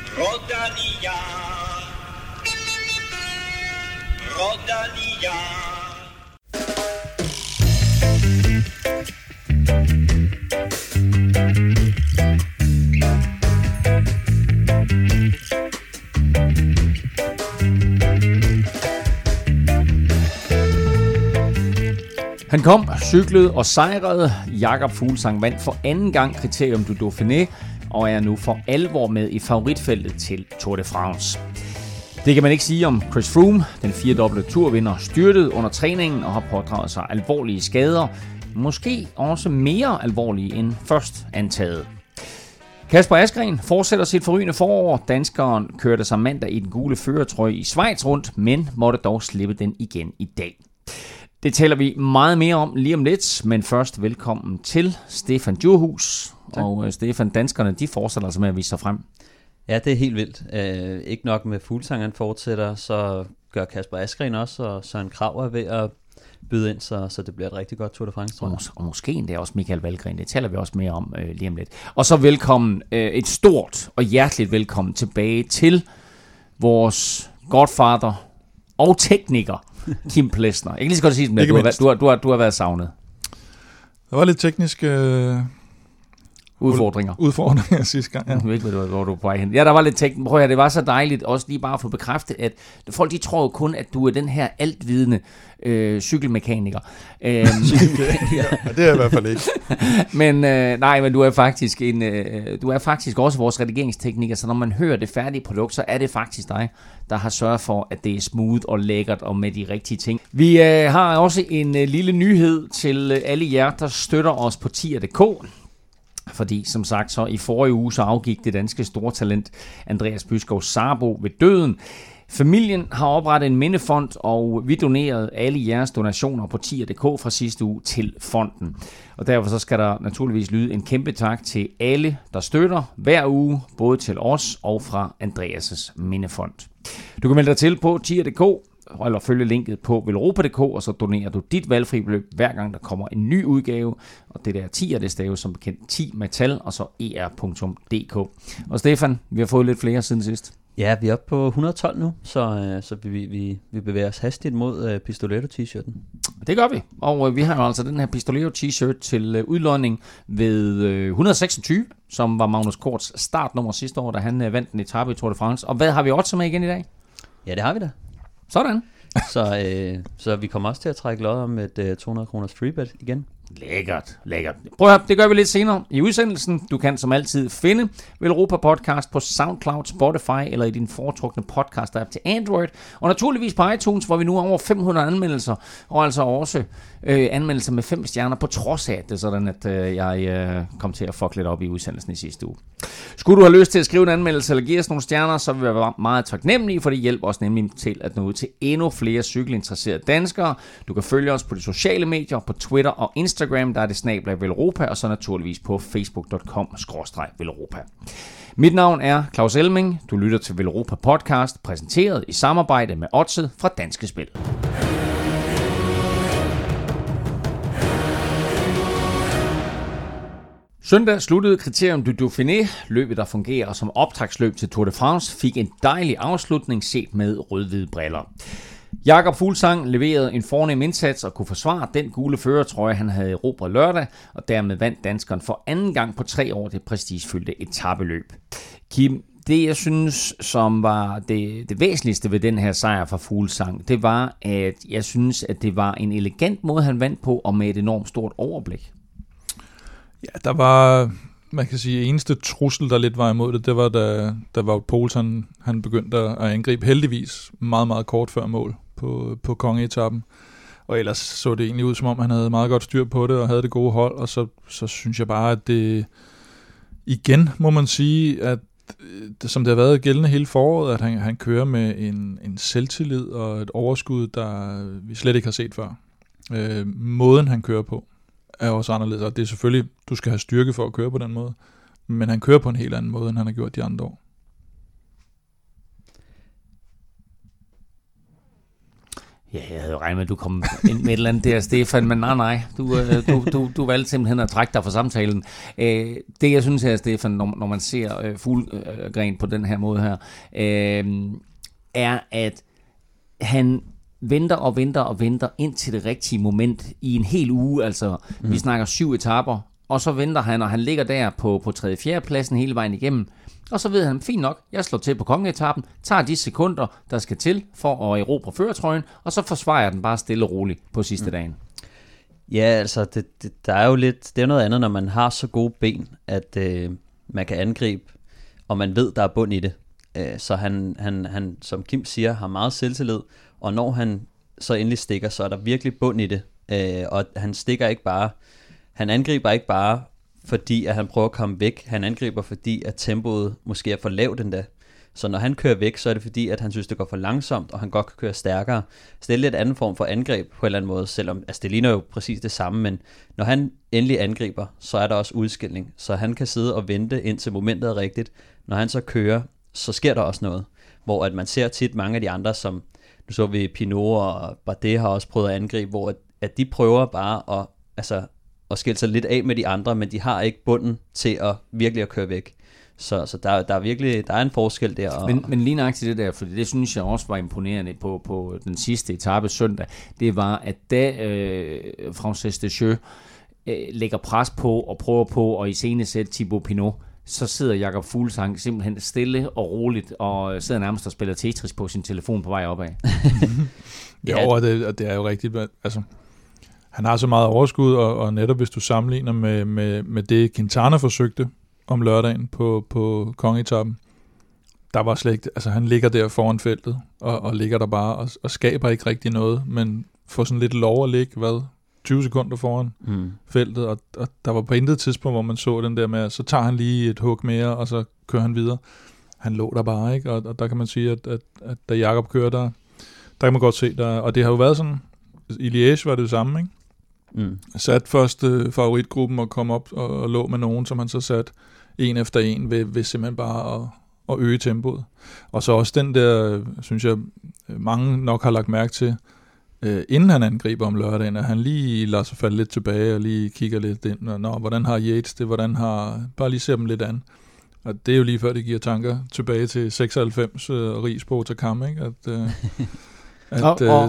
Rodalia, Rodalia. Han kom, cyklede og sejrede. Jakob Fuglsang vandt for anden gang Kriterium du Dauphiné og er nu for alvor med i favoritfeltet til Tour de France. Det kan man ikke sige om Chris Froome. Den 4-dobbelte turvinder styrtede under træningen og har pådraget sig alvorlige skader. Måske også mere alvorlige end først antaget. Kasper Asgreen fortsætter sit forrygende forår. Danskeren kørte sig mandag i den gule førertrøje i Schweiz rundt, men måtte dog slippe den igen i dag. Det taler vi meget mere om lige om lidt, men først velkommen til Stefan Djurhus. Og Stefan, danskerne de fortsætter altså med at vise sig frem. Ja, det er helt vildt. Ikke nok med Fuglsang, han fortsætter, så gør Kasper Asgreen også, og Søren Kragh er ved at byde ind, så det bliver et rigtig godt Tour de France. Og måske endda også Michael Valgren, det taler vi også mere om lige om lidt. Og så velkommen, et stort og hjerteligt velkommen tilbage til vores godfather og tekniker, Kim Plesner. Jeg kan lige så godt sige, at du har været savnet. Der var lidt teknisk udfordringer sidste gang. Ja. Jeg ved ikke, hvor du er på vej hen. Ja, der var lidt teknisk. Prøv at det var så dejligt også lige bare at få bekræftet, at folk de tror jo kun, at du er den her altvidende cykelmekaniker. Ja, det er i hvert fald ikke. men du er faktisk også vores redigeringstekniker, så når man hører det færdige produkt, så er det faktisk dig, der har sørget for, at det er smooth og lækkert og med de rigtige ting. Vi har også en lille nyhed til alle jer, der støtter os på tier.dk. Fordi som sagt, så i forrige uge så afgik det danske stortalent Andreas Byskov Sarbo ved døden. Familien har oprettet en mindefond, og vi donerede alle jeres donationer på tier.dk fra sidste uge til fonden. Og derfor så skal der naturligvis lyde en kæmpe tak til alle, der støtter hver uge, både til os og fra Andreas' mindefond. Du kan melde dig til på tier.dk, eller følge linket på velropa.dk, og så donerer du dit valgfri beløb hver gang der kommer en ny udgave. Og det der 10 det staves som bekendt 10 med tal, og så er.dk. Og Stefan, vi har fået lidt flere siden sidst. Ja, vi er oppe på 112 nu, så vi bevæger os hastigt mod Pistoletto-t-shirten. Det gør vi, og vi har jo altså den her Pistoletto-t-shirt til udlodning ved 126, som var Magnus Korts startnummer sidste år, da han vandt en etape i Tour de France. Og hvad har vi også med igen i dag? Ja, det har vi da. Sådan. Så vi kommer også til at trække lod om et 200 kroners freebet igen. Lækkert. Prøv at høre, det gør vi lidt senere i udsendelsen. Du kan som altid finde Velropa Podcast på SoundCloud, Spotify eller i din foretrukne podcast-app til Android. Og naturligvis på iTunes, hvor vi nu har over 500 anmeldelser, og altså også anmeldelser med 5 stjerner, på trods af at det er sådan, at jeg kom til at fuck lidt op i udsendelsen i sidste uge. Skulle du have lyst til at skrive en anmeldelse eller give os nogle stjerner, så vil vi være meget taknemmelige, for det hjælper os nemlig til at nå ud til endnu flere cykelinteresserede danskere. Du kan følge os på de sociale medier, på Twitter og Instagram, der er det @velropa, og så naturligvis på facebook.com/velropa. Mit navn er Claus Elming. Du lytter til Velropa Podcast, præsenteret i samarbejde med Oddset fra Danske Spil. Søndag sluttede Kriterium du Dauphiné. Løbet, der fungerer som optagsløb til Tour de France, fik en dejlig afslutning set med rød-hvide briller. Jakob Fuglsang leverede en fornem indsats og kunne forsvare den gule førertrøje, han havde erobret lørdag, og dermed vandt danskeren for anden gang på 3 år det prestigefyldte etapeløb. Kim, det jeg synes, som var det væsentligste ved den her sejr for Fuglsang, det var, at jeg synes, at det var en elegant måde, han vandt på, og med et enormt stort overblik. Ja, der var, man kan sige, eneste trussel, der lidt var imod det var, da Wout Poels, han begyndte at angribe heldigvis meget, meget kort før mål på kongeetappen. Og ellers så det egentlig ud, som om han havde meget godt styr på det, og havde det gode hold, og så synes jeg bare, at det igen må man sige, at det, som det har været gældende hele foråret, at han kører med en selvtillid og et overskud, der vi slet ikke har set før. Måden han kører på er også anderledes, og det er selvfølgelig, du skal have styrke for at køre på den måde, men han kører på en helt anden måde, end han har gjort de andre år. Ja, jeg havde jo regnet med, at du kom ind med et eller andet der, Stefan, men nej, du valgte simpelthen at trække dig fra samtalen. Det, jeg synes her, Stefan, når man ser Fuglgren på den her måde her, er, at han venter ind til det rigtige moment i en hel uge. Altså, vi snakker 7 etaper, og så venter han, og han ligger der på 3. 4. pladsen hele vejen igennem. Og så ved han, fint nok, jeg slår til på kongeetappen, tager de sekunder, der skal til for at erobre førertrøjen, og så forsvarer jeg den bare stille og roligt på sidste dagen. Ja, altså, der er jo lidt, det er noget andet, når man har så gode ben, at man kan angribe, og man ved, der er bund i det. Så han, som Kim siger, har meget selvtillid, og når han så endelig stikker, så er der virkelig bund i det. Og han stikker ikke bare, han angriber ikke bare, fordi at han prøver at komme væk. Han angriber, fordi at tempoet måske er for lavt endda. Så når han kører væk, så er det fordi, at han synes, det går for langsomt, og han godt kan køre stærkere. Så det er lidt anden form for angreb på en eller anden måde, selvom altså det ligner jo præcis det samme, men når han endelig angriber, så er der også udskilning. Så han kan sidde og vente indtil momentet er rigtigt. Når han så kører, så sker der også noget, hvor at man ser tit mange af de andre, som nu så vi Pinot og Bardet har også prøvet at angribe, hvor at de prøver bare at skille sig lidt af med de andre, men de har ikke bunden til at virkelig at køre væk. Så der er virkelig en forskel der. Men lige nøjagtigt det der, for det synes jeg også var imponerende på den sidste etape søndag, det var, at da Frances Deschaux lægger pres på og prøver på at iscenesætte Thibaut Pinot, så sidder Jakob Fuglsang simpelthen stille og roligt og sidder nærmest og spiller Tetris på sin telefon på vej opad. Jo, og det er jo rigtigt. Altså, han har så meget overskud, og netop hvis du sammenligner med det, Quintana forsøgte om lørdagen på kongeetappen, der var slet ikke, altså han ligger der foran feltet, og ligger der bare og skaber ikke rigtig noget, men får sådan lidt lov at ligge, 20 sekunder foran feltet, og der var på intet tidspunkt, hvor man så den der med, så tager han lige et hug mere, og så kører han videre. Han lå der bare, ikke? Og der kan man sige, at da Jakob kører, der kan man godt se, og det har jo været sådan, i Liège var det det samme, ikke? Sat først favoritgruppen og kom op og lå med nogen, som han så sat en efter en ved simpelthen bare at øge tempoet. Og så også den der, synes jeg, mange nok har lagt mærke til, inden han angriber om lørdagen, at han lige lader sig falde lidt tilbage og lige kigger lidt ind, og hvordan har Yates det, bare lige ser dem lidt an. Og det er jo lige før, det giver tanker tilbage til 96 Ries på Otakam, ikke? At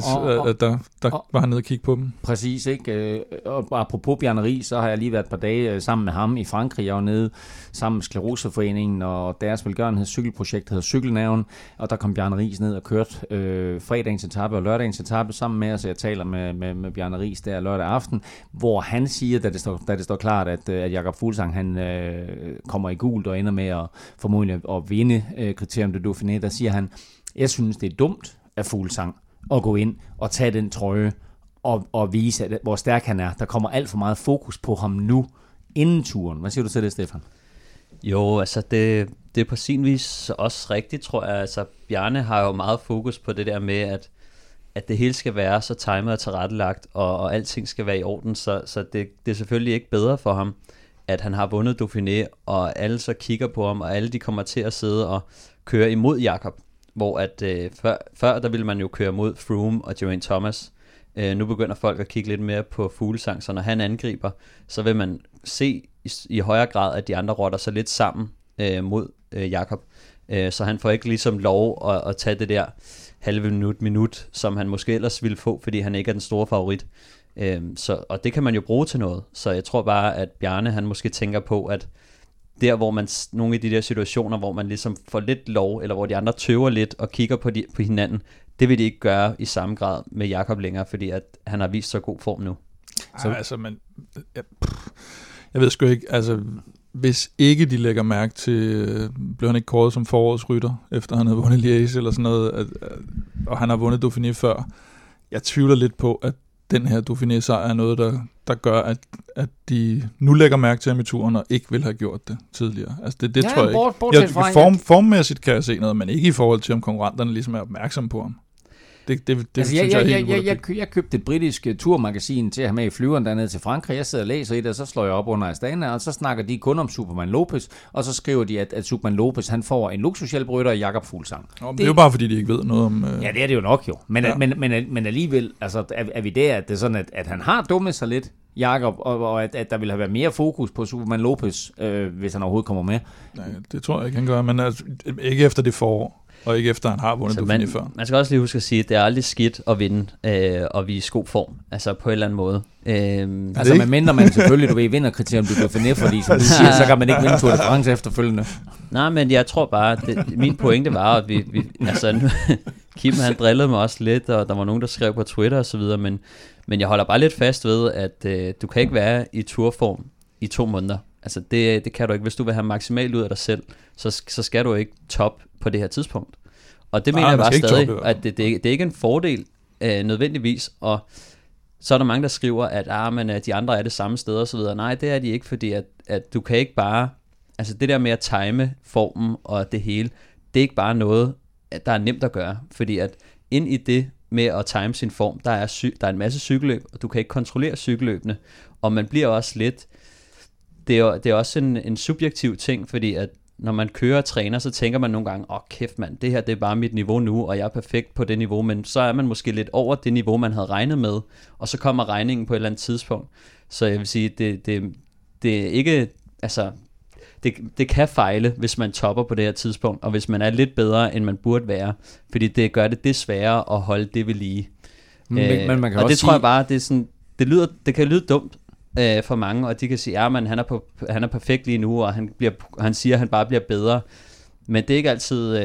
der var han nede og kigge på dem. Præcis, ikke? Og apropos Bjarne Riis, så har jeg lige været et par dage sammen med ham i Frankrig. Jeg var nede sammen med Skleroseforeningen, og deres velgørenhedscykelprojekt hedder Cykelnerven, og der kom Bjarne Riis ned og kørte fredagens etape og lørdagens etape sammen med os. Jeg taler med Bjarne Riis der lørdag aften, hvor han siger, da det står klart, at Jakob Fuglsang han kommer i gult og ender med at formodentlig at vinde kriterium de Dauphiné, der siger han, jeg synes, det er dumt af Fuglsang at gå ind og tage den trøje og vise, hvor stærk han er. Der kommer alt for meget fokus på ham nu, inden turen. Hvad siger du til det, Stefan? Jo, altså det er på sin vis også rigtigt, tror jeg. Altså Bjarne har jo meget fokus på det der med, at det hele skal være så timet og tilrettelagt, og alting skal være i orden, så det er selvfølgelig ikke bedre for ham, at han har vundet Dauphiné, og alle så kigger på ham, og alle de kommer til at sidde og køre imod Jakob. Hvor at før der ville man jo køre mod Froome og Geraint Thomas. Nu begynder folk at kigge lidt mere på Fuglsang, så når han angriber, så vil man se i højere grad, at de andre rotter sig lidt sammen mod Jakob. Så han får ikke ligesom lov at tage det der halve minut, som han måske ellers ville få, fordi han ikke er den store favorit. Og det kan man jo bruge til noget. Så jeg tror bare, at Bjarne han måske tænker på, at der hvor man, nogle af de der situationer, hvor man ligesom får lidt lov, eller hvor de andre tøver lidt og kigger på hinanden, det vil de ikke gøre i samme grad med Jakob længere, fordi at han har vist så god form nu. Jeg ved sgu ikke, altså hvis ikke de lægger mærke til, blev han ikke kåret som forårsrytter, efter han havde vundet Liège eller sådan noget, og han har vundet Dauphiné før. Jeg tvivler lidt på, at den her Dauphiné-sejr er noget, der gør, at de nu lægger mærke til ham i turen, og ikke vil have gjort det tidligere. Altså det tror jeg ikke. Formmæssigt kan jeg se noget, men ikke i forhold til, om konkurrenterne ligesom er opmærksomme på ham. Jeg købte et britisk turmagasin til at have med i flyveren dernede til Frankrig. Jeg sidder og læser i det, og så slår jeg op under Astana, og så snakker de kun om Superman Lopez, og så skriver de, at Superman Lopez, han får en luksushjælprytter i Jakob Fuglsang. Det er jo bare fordi, de ikke ved noget om... Ja, det er det jo nok jo. Men alligevel, altså, er vi der, at det er sådan, at han har dummet sig lidt, Jakob, og at der vil have været mere fokus på Superman Lopez, hvis han overhovedet kommer med? Nej, det tror jeg ikke, han gør, men altså, ikke efter det forår. Og ikke efter han har vundet Dauphiné før. Man skal også lige huske at sige, at det er aldrig skidt at vinde og vise god form. Altså på en eller anden måde. Altså medmindre man selvfølgelig, vinder kriterium du Dauphiné, fordi som du siger, så kan man ikke vinde Tour de France efterfølgende. Nej, men jeg tror bare, min pointe var, at vi altså, Kim han drillede mig også lidt, og der var nogen, der skrev på Twitter og så videre, men jeg holder bare lidt fast ved, at du kan ikke være i turform i 2 måneder. Altså det kan du ikke. Hvis du vil have maksimalt ud af dig selv, så skal du ikke top på det her tidspunkt. Og det mener jeg bare stadig, at det er ikke en fordel nødvendigvis. Og så er der mange, der skriver, at de andre er det samme sted og så videre. Nej, det er de ikke, fordi at du kan ikke bare... Altså det der med at time formen og det hele, det er ikke bare noget, der er nemt at gøre. Fordi at ind i det med at time sin form, der er en masse cykelløb, og du kan ikke kontrollere cykelløbene. Og man bliver også lidt... Det er også en subjektiv ting, fordi at når man kører og træner, så tænker man nogle gange, kæft mand, det her det er bare mit niveau nu, og jeg er perfekt på det niveau, men så er man måske lidt over det niveau, man havde regnet med, og så kommer regningen på et eller andet tidspunkt. Så jeg vil sige, det er ikke, altså, det kan fejle, hvis man topper på det her tidspunkt, og hvis man er lidt bedre, end man burde være, fordi det gør det sværere at holde det ved lige. Men man kan og også det tror jeg bare, det er sådan, det kan lyde dumt, for mange, og de kan sige, men han er perfekt lige nu, og han siger, at han bare bliver bedre, men det er ikke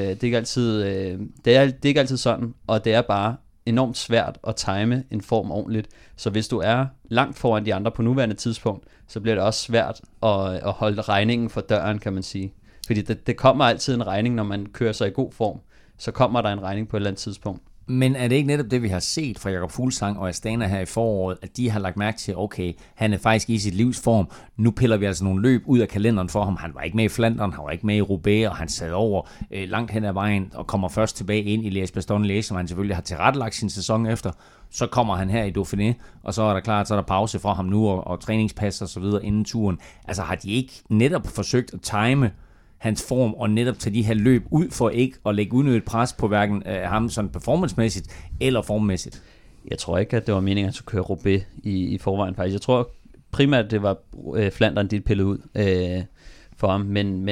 altid sådan, og det er bare enormt svært at time en form ordentligt, så hvis du er langt foran de andre på nuværende tidspunkt, så bliver det også svært at holde regningen for døren, kan man sige, fordi det kommer altid en regning, når man kører sig i god form, så kommer der en regning på et eller andet tidspunkt. Men er det ikke netop det, vi har set fra Jakob Fuglsang og Astana her i foråret, at de har lagt mærke til, okay, han er faktisk i sit livs form, nu piller vi altså nogle løb ud af kalenderen for ham, han var ikke med i Flandern, han var ikke med i Roubaix, og han sad over langt hen ad vejen, og kommer først tilbage ind i Liège-Bastogne-Liège, som han selvfølgelig har tilrettelagt sin sæson efter, så kommer han her i Dauphiné, og så er der klart, så er der pause fra ham nu, og træningspas og så videre inden turen. Altså har de ikke netop forsøgt at time hans form, og netop tage de her løb ud for ikke at lægge unødigt pres på hverken ham sådan performancemæssigt eller formmæssigt? Jeg tror ikke, at det var meningen, at han skulle køre Roubaix i forvejen faktisk. Jeg tror primært, det var Flandern, de pillede ud for ham,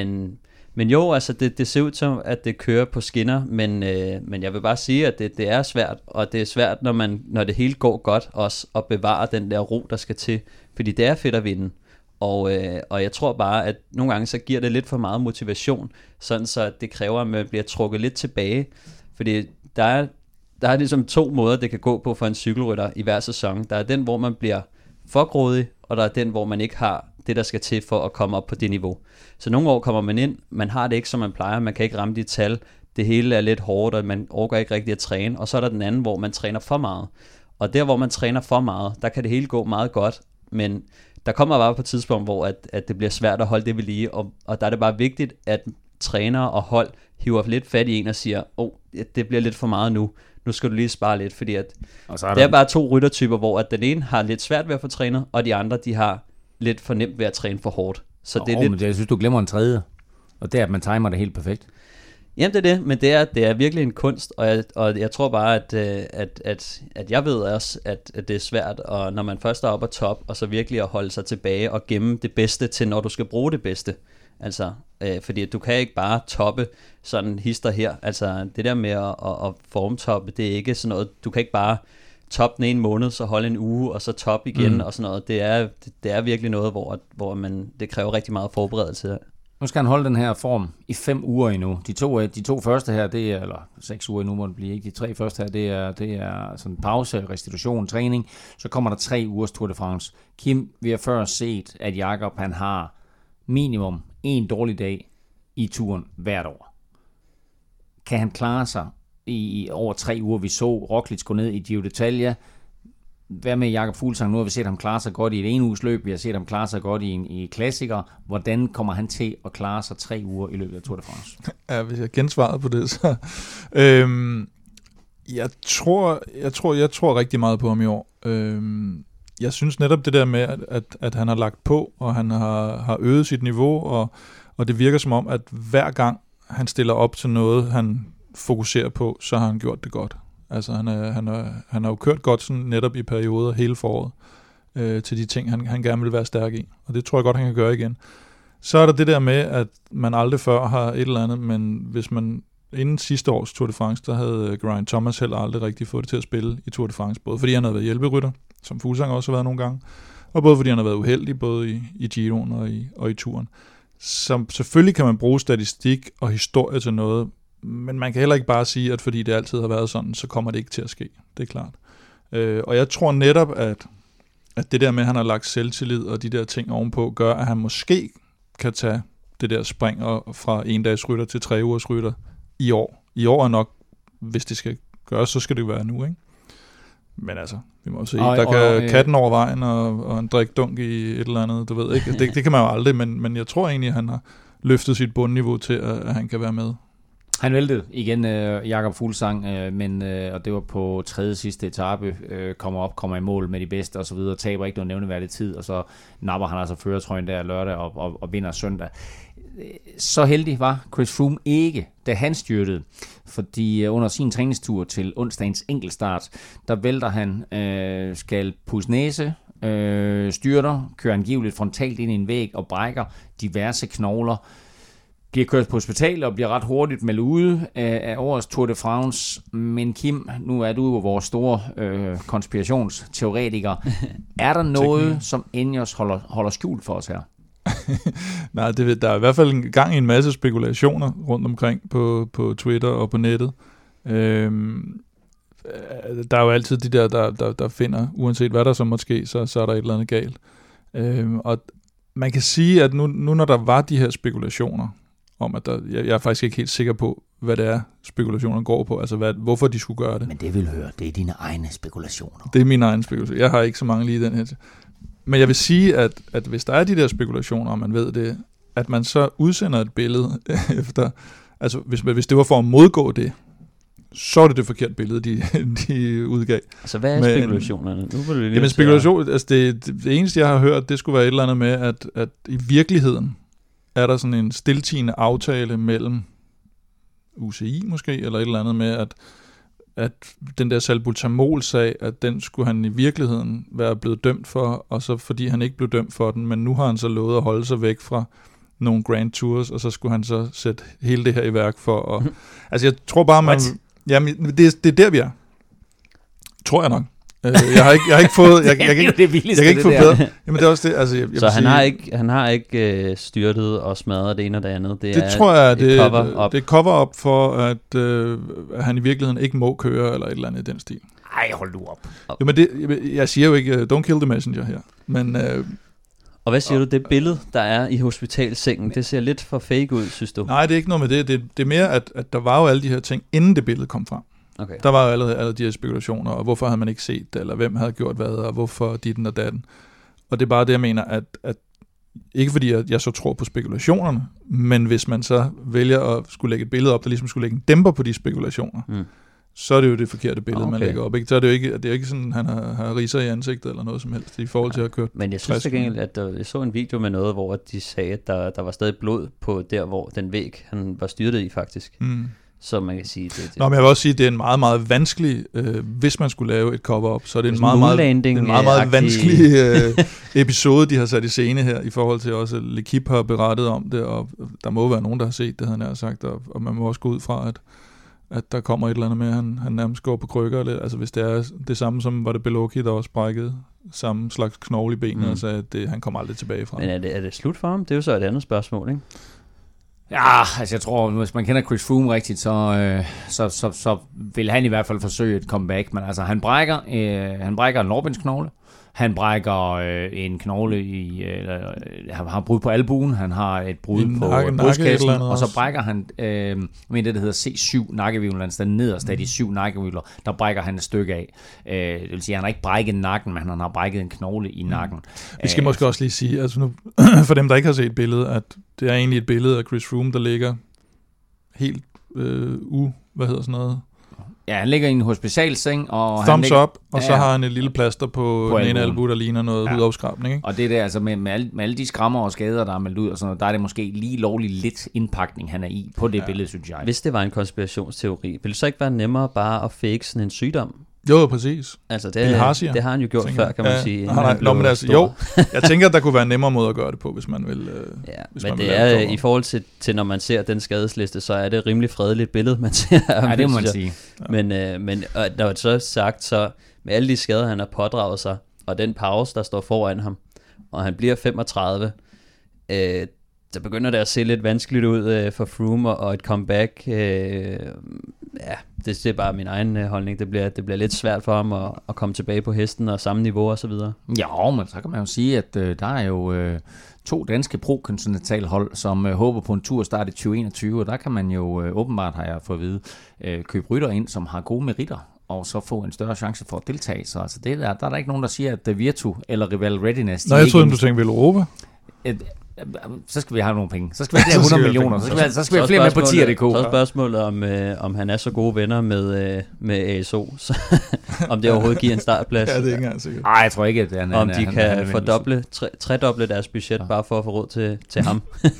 men jo, altså det ser ud som, at det kører på skinner, men jeg vil bare sige, at det er svært, og det er svært, når det hele går godt, også at bevare den der ro, der skal til, fordi det er fedt at vinde. Og jeg tror bare, at nogle gange så giver det lidt for meget motivation, sådan så det kræver, at man bliver trukket lidt tilbage. Fordi der er ligesom 2 måder, det kan gå på for en cykelrytter i hver sæson. Der er den, hvor man bliver for grådig, og der er den, hvor man ikke har det, der skal til for at komme op på det niveau. Så nogle år kommer man ind, man har det ikke, som man plejer, man kan ikke ramme de tal, det hele er lidt hårdt, og man orker ikke rigtig at træne. Og så er der den anden, hvor man træner for meget. Og der, hvor man træner for meget, der kan det hele gå meget godt, men der kommer bare på et tidspunkt, hvor at det bliver svært at holde det ved lige, og der er det bare vigtigt, at trænere og hold hiver lidt fat i en og siger, det bliver lidt for meget nu skal du lige spare lidt, fordi at det er bare 2 ryttertyper, hvor at den ene har lidt svært ved at få trænet, og de andre, de har lidt for nemt ved at træne for hårdt. Så det er lidt... Men jeg synes, du glemmer en tredje, og det er, at man timer det helt perfekt. Jamen det er det, men det er virkelig en kunst, og jeg tror bare, at jeg ved også, at det er svært, og når man først er oppe på top, og så virkelig at holde sig tilbage og gemme det bedste til, når du skal bruge det bedste. Altså, fordi du kan ikke bare toppe sådan hister her. Altså, det der med at formtoppe, det er ikke sådan noget, du kan ikke bare toppe den ene måned, så holde en uge, og så top igen og sådan noget. Det er virkelig noget, hvor det kræver rigtig meget forberedelse. Nu skal han holde den her form i 5 uger endnu. De to første her, det er, eller 6 uger endnu må det blive, ikke? De 3 første her, det er sådan pause, restitution, træning. Så kommer der 3 ugers Tour de France. Kim, vi har før set, at Jakob han har minimum 1 dårlig dag i turen hvert år. Kan han klare sig i over 3 uger? Vi så Roglic gå ned i Giro d'Italia. Hvad med Jakob Fuglsang? Nu har vi set ham klare sig godt i et 1 uges løb. Vi har set ham klare sig godt i klassiker. Hvordan kommer han til at klare sig 3 uger i løbet af Tour de France? Ja, hvis jeg gensvaret på det, så... Jeg tror rigtig meget på ham i år. Jeg synes netop det der med, at han har lagt på, og han har øget sit niveau, og det virker som om, at hver gang han stiller op til noget, han fokuserer på, så har han gjort det godt. Altså han har jo kørt godt sådan netop i perioder hele foråret til de ting, han gerne vil være stærk i. Og det tror jeg godt, han kan gøre igen. Så er der det der med, at man aldrig før har et eller andet, men hvis man inden sidste års Tour de France, der havde Geraint Thomas heller aldrig rigtig fået det til at spille i Tour de France, både fordi han havde været hjælperytter, som Fuglsang også har været nogle gange, og både fordi han har været uheldig, både i Giroen og i Touren. Så selvfølgelig kan man bruge statistik og historie til noget, men man kan heller ikke bare sige, at fordi det altid har været sådan, så kommer det ikke til at ske. Det er klart. Og jeg tror netop, at det der med, at han har lagt selvtillid og de der ting ovenpå, gør, at han måske kan tage det der spring fra en dags rytter til 3 ugers rytter i år. I år er nok, hvis det skal gøres, så skal det være nu, ikke? Men altså, vi må se. Der kan katten over vejen og en drikdunk i et eller andet, du ved ikke. Det kan man jo aldrig, men jeg tror egentlig, at han har løftet sit bundniveau til, at han kan være med. Han væltede igen Jakob Fuglsang, og det var på tredje sidste etape, kommer i mål med de bedste og så videre, taber ikke noget nævneværdig tid, og så napper han altså førertrøjen der lørdag og vinder søndag. Så heldig var Chris Froome ikke, da han styrtede, fordi under sin træningstur til onsdagens enkeltstart, der vælter han, skal pusse næse, styrter, kører angiveligt frontalt ind i en væg og brækker diverse knogler, bliver kørt på hospital og bliver ret hurtigt meldt ude af årets Tour de France. Men Kim, nu er du jo vores store konspirationsteoretiker. Er der noget, som Ineos holder skjult for os her? Nej, der er i hvert fald en gang i en masse spekulationer rundt omkring på Twitter og på nettet. Der er jo altid de der finder, uanset hvad der så måtte ske, så er der et eller andet galt. Og man kan sige, at nu når der var de her spekulationer, om at jeg er faktisk ikke helt sikker på, hvad det er, spekulationerne går på, altså hvorfor de skulle gøre det. Men det vil høre, det er dine egne spekulationer. Det er mine egne spekulationer. Jeg har ikke så mange lige i den her. Men jeg vil sige, at hvis der er de der spekulationer, og man ved det, at man så udsender et billede efter, altså hvis det var for at modgå det, så er det forkerte billede, de udgav. Altså hvad er spekulationerne? Jamen spekulation, altså det eneste, jeg har hørt, det skulle være et eller andet med, at i virkeligheden er der sådan en stiltiende aftale mellem UCI måske, eller et eller andet med, at den der salbutamol-sag, at den skulle han i virkeligheden være blevet dømt for, og så fordi han ikke blev dømt for den, men nu har han så lovet at holde sig væk fra nogle Grand Tours, og så skulle han så sætte hele det her i værk for at... Altså jeg tror bare, man... Jamen, det er der, vi er. Tror jeg nok. Jeg har ikke fået... Jeg kan ikke få bedre. Jamen, det er også det. Altså, jeg så han har ikke styrtet og smadret det ene og det andet. Det tror jeg, det er cover-up for, at han i virkeligheden ikke må køre, eller et eller andet i den stil. Ej, hold du op. Jo, men jeg siger jo ikke, don't kill the messenger her. Men... Og hvad siger du, det billede, der er i hospitalsengen, det ser lidt for fake ud, synes du? Nej, det er ikke noget med det. Det er mere, at der var jo alle de her ting, inden det billede kom frem. Okay. Der var jo allerede alle de her spekulationer, og hvorfor havde man ikke set det, eller hvem havde gjort hvad, og hvorfor ditten og datten. Og det er bare det, jeg mener, at ikke fordi jeg så tror på spekulationerne, men hvis man så vælger at skulle lægge et billede op, der ligesom skulle lægge en dæmper på de spekulationer, så er det jo det forkerte billede, man lægger op. Ikke? Så er det er jo ikke sådan, han har riser i ansigtet eller noget som helst i forhold til at have kørt. Men jeg synes til gengæld, at jeg så en video med noget, hvor de sagde, at der var stadig blod på der, hvor den væg, han var styrtet i faktisk. Så man kan sige... Nå, men jeg vil også sige, at det er en meget, meget vanskelig... hvis man skulle lave et cover-up, så er det en meget vanskelig episode, de har sat i scene her, i forhold til også, at L'Equipe har berettet om det, og der må være nogen, der har set det, han har sagt, og man må også gå ud fra, at der kommer et eller andet med, at han nærmest går på krykker. Eller, altså hvis det er det samme, som var det Beloki, der også brækkede samme slags knogle i benene, og sagde, at han kommer aldrig tilbage fra. Men er det slut for ham? Det er jo så et andet spørgsmål, ikke? Ja, altså jeg tror, hvis man kender Chris Froome rigtigt, så vil han i hvert fald forsøge et comeback. Men altså, han brækker en lårbensknogle. Han brækker en knogle han har brud på albuen, han har et brud på brystkassen, og så brækker han det hedder C7 nakkevivlen, altså den nederste af de 7 nakkevivler, der brækker han et stykke af. Det vil sige, han har ikke brækket nakken, men han har brækket en knogle i nakken. Vi skal måske også lige sige, altså nu, for dem, der ikke har set billedet, at det er egentlig et billede af Chris Froome, der ligger helt hvad hedder sådan noget? Ja, han ligger i en hospitalseng. Og Thumbs up, og så har han et lille plaster på den ene albu, der ligner noget hudafskrabning. Ikke? Og det der, altså med alle de skrammer og skader, der er meldt ud, og sådan noget, der er det måske lige lovligt lidt indpakning, han er i på det billede, synes jeg. Hvis det var en konspirationsteori, ville det så ikke være nemmere bare at fake sådan en sygdom? Jo, præcis. Altså det har han jo gjort før, kan man sige. Jeg tænker, at der kunne være en nemmere måde at gøre det på, hvis man vil. Men det er i forhold til, når man ser den skadesliste, så er det rimelig fredeligt billede, man ser. Ja, det må man sige. Men når det så er sagt, så med alle de skader, han har pådraget sig, og den pause, der står foran ham, og han bliver 35, der begynder det at se lidt vanskeligt ud for Froome, og et comeback, det er bare min egen holdning. Det bliver lidt svært for ham at komme tilbage på hesten og samme niveau og så videre. Ja, men så kan man jo sige, at der er jo 2 danske pro-kontinentalhold, som håber på en tur at starte i 2021, og der kan man jo åbenbart, har jeg fået at vide, købe rytter ind, som har gode meritter, og så få en større chance for at deltage. Så altså der er der ikke nogen, der siger, at Virtu eller Rival Readiness... Nej, jeg troede, du tænkte Veloropa. Så skal vi have nogle penge. Så skal vi have 100 millioner. Så skal vi have flere med på tier.dk. Så er spørgsmålet, om han er så gode venner med ASO, om det overhovedet giver en startplads. Ja, det er ikke engang sikkert. Nej, jeg tror ikke, at om de kan tredoble deres budget, bare for at få råd til ham.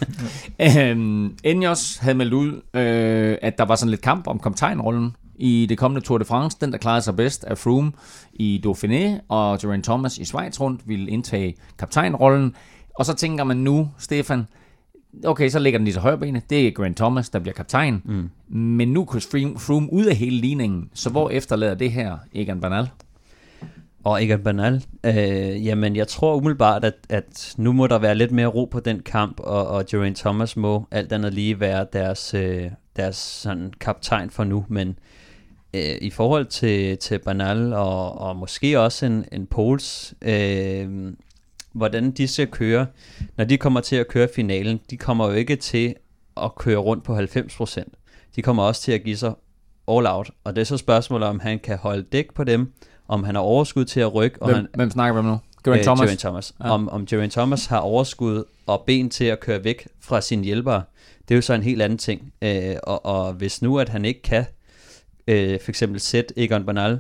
Ineos havde meldt ud, at der var sådan lidt kamp om kaptajnrollen i det kommende Tour de France. Den, der klarede sig bedst, er Froome i Dauphiné, og Geraint Thomas i Schweiz rundt ville indtage kaptajnrollen. Og så tænker man nu, Stefan, okay, så ligger den lige så højbenet. Det er Geraint Thomas, der bliver kaptajn. Men nu kunne Froome ud af hele ligningen. Så hvor efterlader det her Egan Bernal? Og Egan Bernal, jamen jeg tror umiddelbart, at nu må der være lidt mere ro på den kamp, og Geraint Thomas må alt andet lige være deres sådan kaptajn for nu. Men i forhold til Bernal og måske også en Poels... hvordan de skal køre, når de kommer til at køre finalen, de kommer jo ikke til at køre rundt på 90%. De kommer også til at give sig all out, og det er så spørgsmålet, om han kan holde dæk på dem, om han har overskud til at rykke. Hvem snakker vi om nu? Geraint Thomas. Ja. Om Geraint Thomas har overskud og ben til at køre væk fra sine hjælpere, det er jo så en helt anden ting. Og hvis nu, at han ikke kan for eksempel sætte Egan Bernal,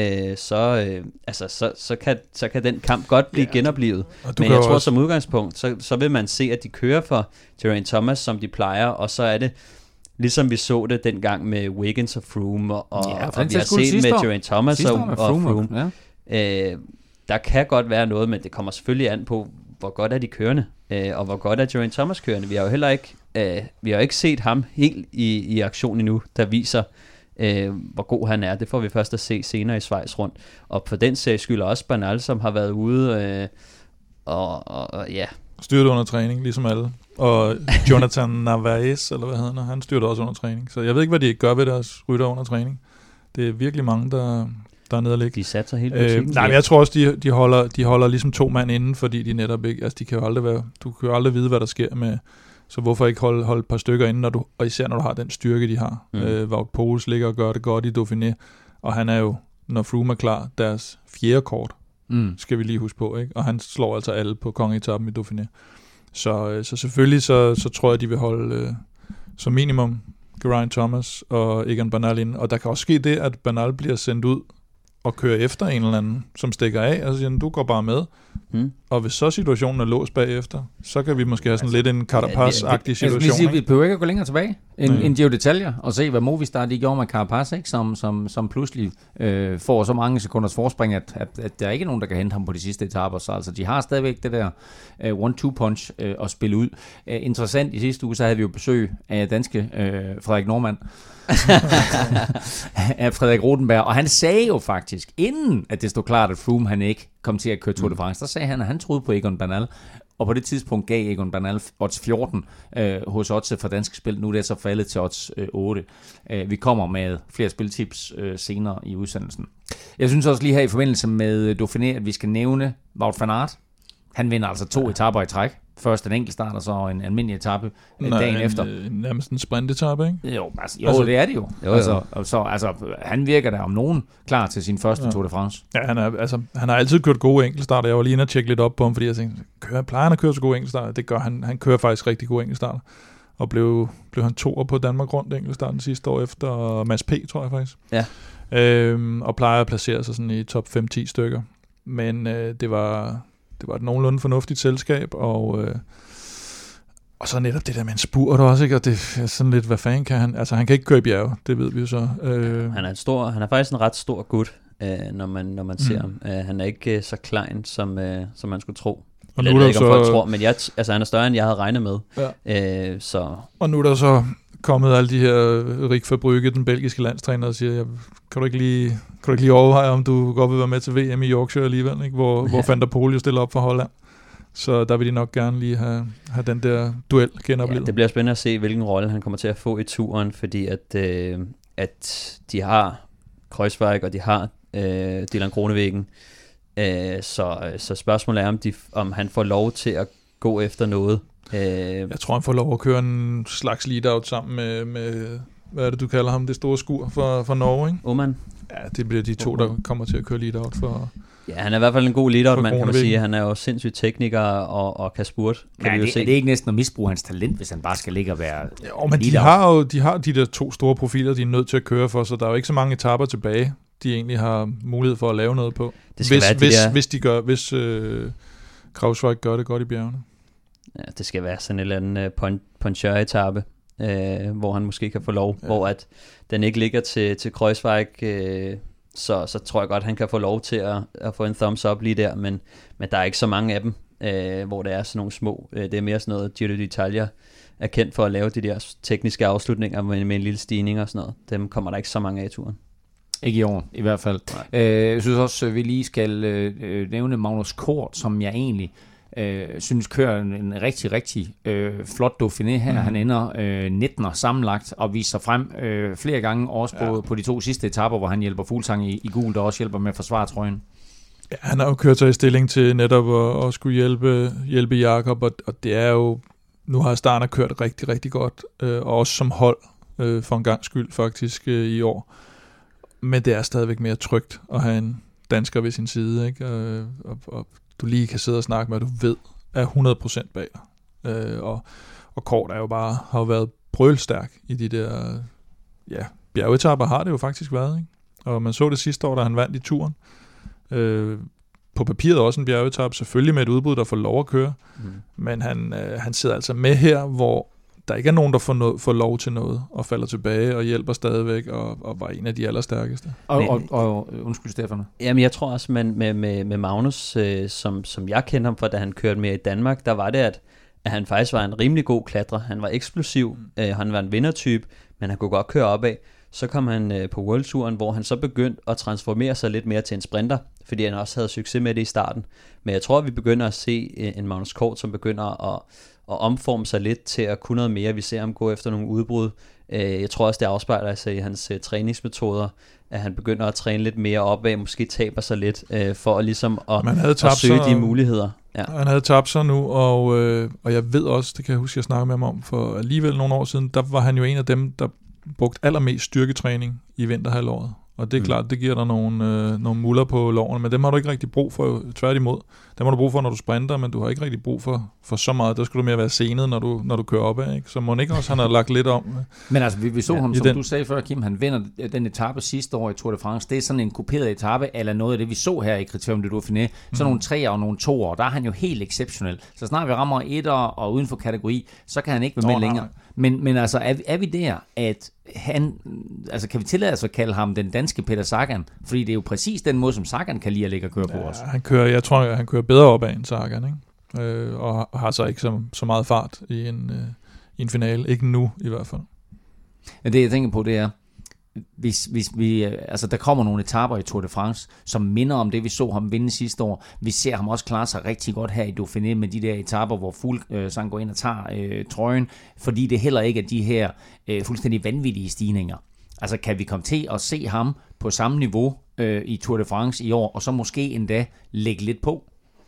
så kan den kamp godt blive genoplevet. Men jeg tror som udgangspunkt, så vil man se, at de kører for Geraint Thomas, som de plejer, og så er det, ligesom vi så det dengang med Wiggins og Froome, og vi har set med Geraint Thomas og Froome. Ja. Der kan godt være noget, men det kommer selvfølgelig an på, hvor godt er de kørende, og hvor godt er Geraint Thomas kørende. Vi har jo heller ikke set ham helt i aktion endnu, der viser, hvor god han er. Det får vi først at se senere i Schweiz rundt. Og på den sags skyld også Bernal, som har været ude og styrt under træning, ligesom alle. Og Jonathan Narvaez, eller hvad hedder han styrte også under træning. Så jeg ved ikke, hvad de gør ved deres rytter under træning. Det er virkelig mange, der er nede og ligge. De satser helt på timen. Nej, men jeg tror også, de holder ligesom 2 mand inden, fordi de netop ikke, altså de kan jo aldrig du kan jo aldrig vide, hvad der sker med. Så hvorfor ikke holde et par stykker inde, og især når du har den styrke, de har. Wout Poels ligger og gør det godt i Dauphiné, og han er jo, når Froome er klar, deres 4. kort, skal vi lige huske på, ikke? Og han slår altså alle på kongeetappen i Dauphiné. Så selvfølgelig så tror jeg, de vil holde som minimum Geraint Thomas og Egan Bernal inde, og der kan også ske det, at Bernal bliver sendt ud og kører efter en eller anden, som stikker af, og så siger, du går bare med. Og hvis så situationen er låst bagefter, så kan vi måske have sådan lidt en Carapaz-agtig situation. Vi behøver ikke at gå længere tilbage en Giro d'Italia og se, hvad Movistar de gjorde med Carapaz, ikke? Som pludselig får så mange sekunders forspring, at der er ikke nogen, der kan hente ham på de sidste etaper. Så altså, de har stadigvæk det der 1-2 punch at spille ud. Interessant, i sidste uge, så havde vi jo besøg af danske Frederik Normann, af Frederik Rodenberg, og han sagde jo faktisk, inden at det stod klart, at Froome han ikke kom til at køre Tour de France, der sagde han, at han troede på Egan Bernal, og på det tidspunkt gav Egan Bernal odds 14 hos odds for Danske Spil. Nu er det så faldet til odds 8. Vi kommer med flere spiltips senere i udsendelsen. Jeg synes også lige her i forbindelse med Dauphiné, at vi skal nævne Wout van Aert. Han vinder altså 2 etaper i træk. Først en enkelt start, og så en almindelig etape dagen efter. Nærmest en sprintetape, ikke? Jo, det er det jo. Altså, han virker der om nogen klar til sin første Tour de France. Ja, han har altid kørt gode enkeltstarter. Jeg var lige inde og tjekke lidt op på ham, fordi jeg tænkte, plejer han at køre så gode enkeltstarter? Det gør han. Han kører faktisk rigtig gode enkeltstarter. og blev han toer på Danmark rundt enkeltstarten sidste år efter Mads P., tror jeg faktisk. Ja. Og plejer at placere sig sådan i top 5-10 stykker. Men det var et nogenlunde fornuftigt selskab, og så netop det der med en spurt også, ikke? Og det er sådan lidt, hvad fanden kan han? Altså, han kan ikke køre i bjerge, det ved vi jo så. Han er faktisk en ret stor gut, når man ser ham. Han er ikke så klein, som man skulle tro. Og nu er der ikke, om folk tror, men han er større, end jeg havde regnet med. Ja. Så. Og nu er der så kommet alle de her Rick Verbrugge, den belgiske landstræner, og siger, kan du ikke lige overveje, om du godt vil være med til VM i Yorkshire alligevel, ikke? Hvor Van der Poel jo stiller op for Holland. Så der vil de nok gerne lige have den der duel genoplevet. Ja, det bliver spændende at se, hvilken rolle han kommer til at få i turen, fordi at de har Kreuzberg, og de har Dylan Groenewegen. Så spørgsmålet er, om han får lov til at gå efter noget. Jeg tror, han får lov at køre en slags lead-out sammen med hvad er det, du kalder ham? Det store skur for Norge, ikke? Oman. Ja, det bliver de to, der kommer til at køre lead-out for. Ja, han er i hvert fald en god lead-out-mand, kan man sige. Han er jo sindssygt tekniker og kan spurte. Er det ikke næsten at misbruge hans talent, hvis han bare skal ligge og være... Jo, men de har de der to store profiler, de er nødt til at køre for, så der er jo ikke så mange etaper tilbage, de egentlig har mulighed for at lave noget på. Hvis Krauswijk gør det godt i bjergene. Ja, det skal være sådan en eller anden Poncheur-etape, hvor han måske kan få lov, hvor at den ikke ligger til Kreuzberg, så tror jeg godt, han kan få lov til at få en thumbs up lige der, men der er ikke så mange af dem, hvor det er sådan nogle små. Det er mere sådan noget, Giro d'Italia er kendt for at lave de der tekniske afslutninger med en lille stigning og sådan noget. Dem kommer der ikke så mange af i turen. Ikke i år, i hvert fald. Jeg synes også, at vi lige skal nævne Magnus Kort, som jeg egentlig synes kører en rigtig, rigtig flot Dauphiné her. Han ender 19'er sammenlagt og viser sig frem flere gange, også på de to sidste etaper, hvor han hjælper Fuglsang i gul, der også hjælper med at forsvare trøjen. Ja, han har jo kørt sig i stilling til netop at skulle hjælpe Jakob, og det er jo, nu har Astana kørt rigtig, rigtig godt, og også som hold for en gang skyld faktisk i år. Men det er stadigvæk mere trygt at have en dansker ved sin side, ikke? Og du lige kan sidde og snakke med, at du ved, er 100% bag dig. Og Kort er jo bare, har jo været brølstærk i de der bjergetapper, har det jo faktisk været, ikke? Og man så det sidste år, da han vandt i turen. På papiret også en bjergetappe, selvfølgelig med et udbud, der får lov at køre. Men han sidder altså med her, hvor der ikke er nogen, der får lov til noget, og falder tilbage og hjælper stadigvæk, og var en af de allerstærkeste. Og undskyld, Stefan. Jamen, jeg tror også, med Magnus, som jeg kendte ham fra, da han kørte med i Danmark, der var det, at han faktisk var en rimelig god klatrer. Han var eksplosiv, han var en vindertype, men han kunne godt køre opad. Så kom han på World Touren, hvor han så begyndte at transformere sig lidt mere til en sprinter, fordi han også havde succes med det i starten. Men jeg tror, at vi begynder at se en Magnus Kort, som begynder at omforme sig lidt til at kunne noget mere. Vi ser ham gå efter nogle udbrud. Jeg tror også, det afspejler sig i hans træningsmetoder, at han begynder at træne lidt mere opad, måske taber sig lidt, for ligesom at søge de muligheder. Ja. Han havde tabt sig nu, og jeg ved også, det kan jeg huske, jeg snakkede med ham om, for alligevel nogle år siden, der var han jo en af dem, der brugte allermest styrketræning i vinterhalvåret. Og det er klart, det giver dig nogle muller på lårene, men dem har du ikke rigtig brug for, tværtimod. Dem har du brug for, når du sprinter, men du har ikke rigtig brug for så meget. Der skulle du mere være senet, når du kører opad, ikke? Så må ikke også, han har lagt lidt om. Men altså, vi så ham, som du sagde før, Kim, han vinder den etape sidste år i Tour de France. Det er sådan en kuperet etape, eller noget af det, vi så her i Critérium de Dauphiné. Så nogle 3'er og nogle 2'er, der er han jo helt exceptionel. Så snart vi rammer 1'er og uden for kategori, så kan han ikke være med længere. Men altså, er vi der, at han, altså kan vi tillade os at kalde ham den danske Peter Sagan? Fordi det er jo præcis den måde, som Sagan kan lide at ligge og køre på os. Jeg tror, han kører bedre opad end Sagan, ikke? Og har så ikke så meget fart i en finale. Ikke nu, i hvert fald. Ja, det jeg tænker på, det er, hvis vi, altså der kommer nogle etaper i Tour de France, som minder om det, vi så ham vinde sidste år. Vi ser ham også klare sig rigtig godt her i Dauphiné med de der etaper, hvor Fuglsang går ind og tager trøjen, fordi det heller ikke er de her fuldstændig vanvittige stigninger. Altså kan vi komme til at se ham på samme niveau i Tour de France i år, og så måske endda lægge lidt på?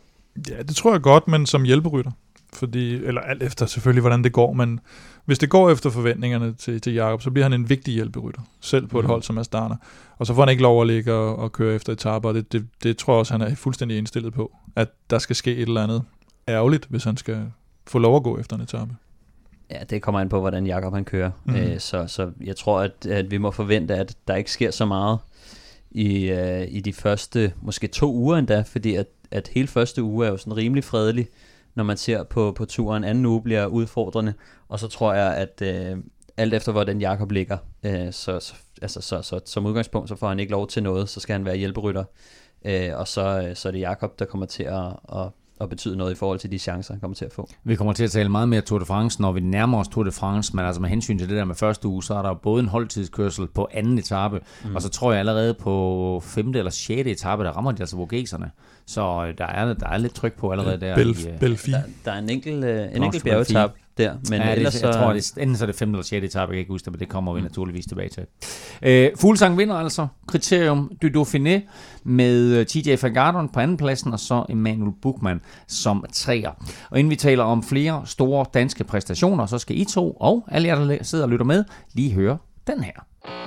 Ja, det tror jeg godt, men som hjælperytter. Eller alt efter selvfølgelig, hvordan det går, men hvis det går efter forventningerne til Jakob, så bliver han en vigtig hjælperytter, selv på et hold som Astana. Og så får han ikke lov at ligge og køre efter etaper, og det tror jeg også, han er fuldstændig indstillet på, at der skal ske et eller andet ærgerligt, hvis han skal få lov at gå efter en etape. Ja, det kommer an på, hvordan Jakob han kører. Så jeg tror, at vi må forvente, at der ikke sker så meget i de første, måske 2 uger endda, fordi at hele første uge er jo sådan rimelig fredelig, når man ser på turen. Anden uge bliver udfordrende, og så tror jeg, at alt efter hvordan Jakob ligger, så som udgangspunkt, så får han ikke lov til noget, så skal han være hjælperytter, og så er det Jakob, der kommer til at betyde noget i forhold til de chancer, han kommer til at få. Vi kommer til at tale meget mere Tour de France, når vi nærmer os Tour de France, men altså med hensyn til det der med første uge, så er der både en holdtidskørsel på anden etape, og så tror jeg allerede på 5. eller 6. etape, der rammer de altså Vogeserne. Så der er lidt tryk på allerede der. Belfi. Der er en enkelt bjergetape der, men ja, ellers jeg tror, enten så er det 5. eller 6. etape, jeg kan ikke huske det, men det kommer vi naturligvis tilbage til. Fuglsang vinder altså Kriterium du Dauphiné med TJ van Garderen på andenpladsen, og så Emanuel Buchmann som 3'er. Og inden vi taler om flere store danske præstationer, så skal I to og alle jer, der sidder og lytter med, lige høre den her.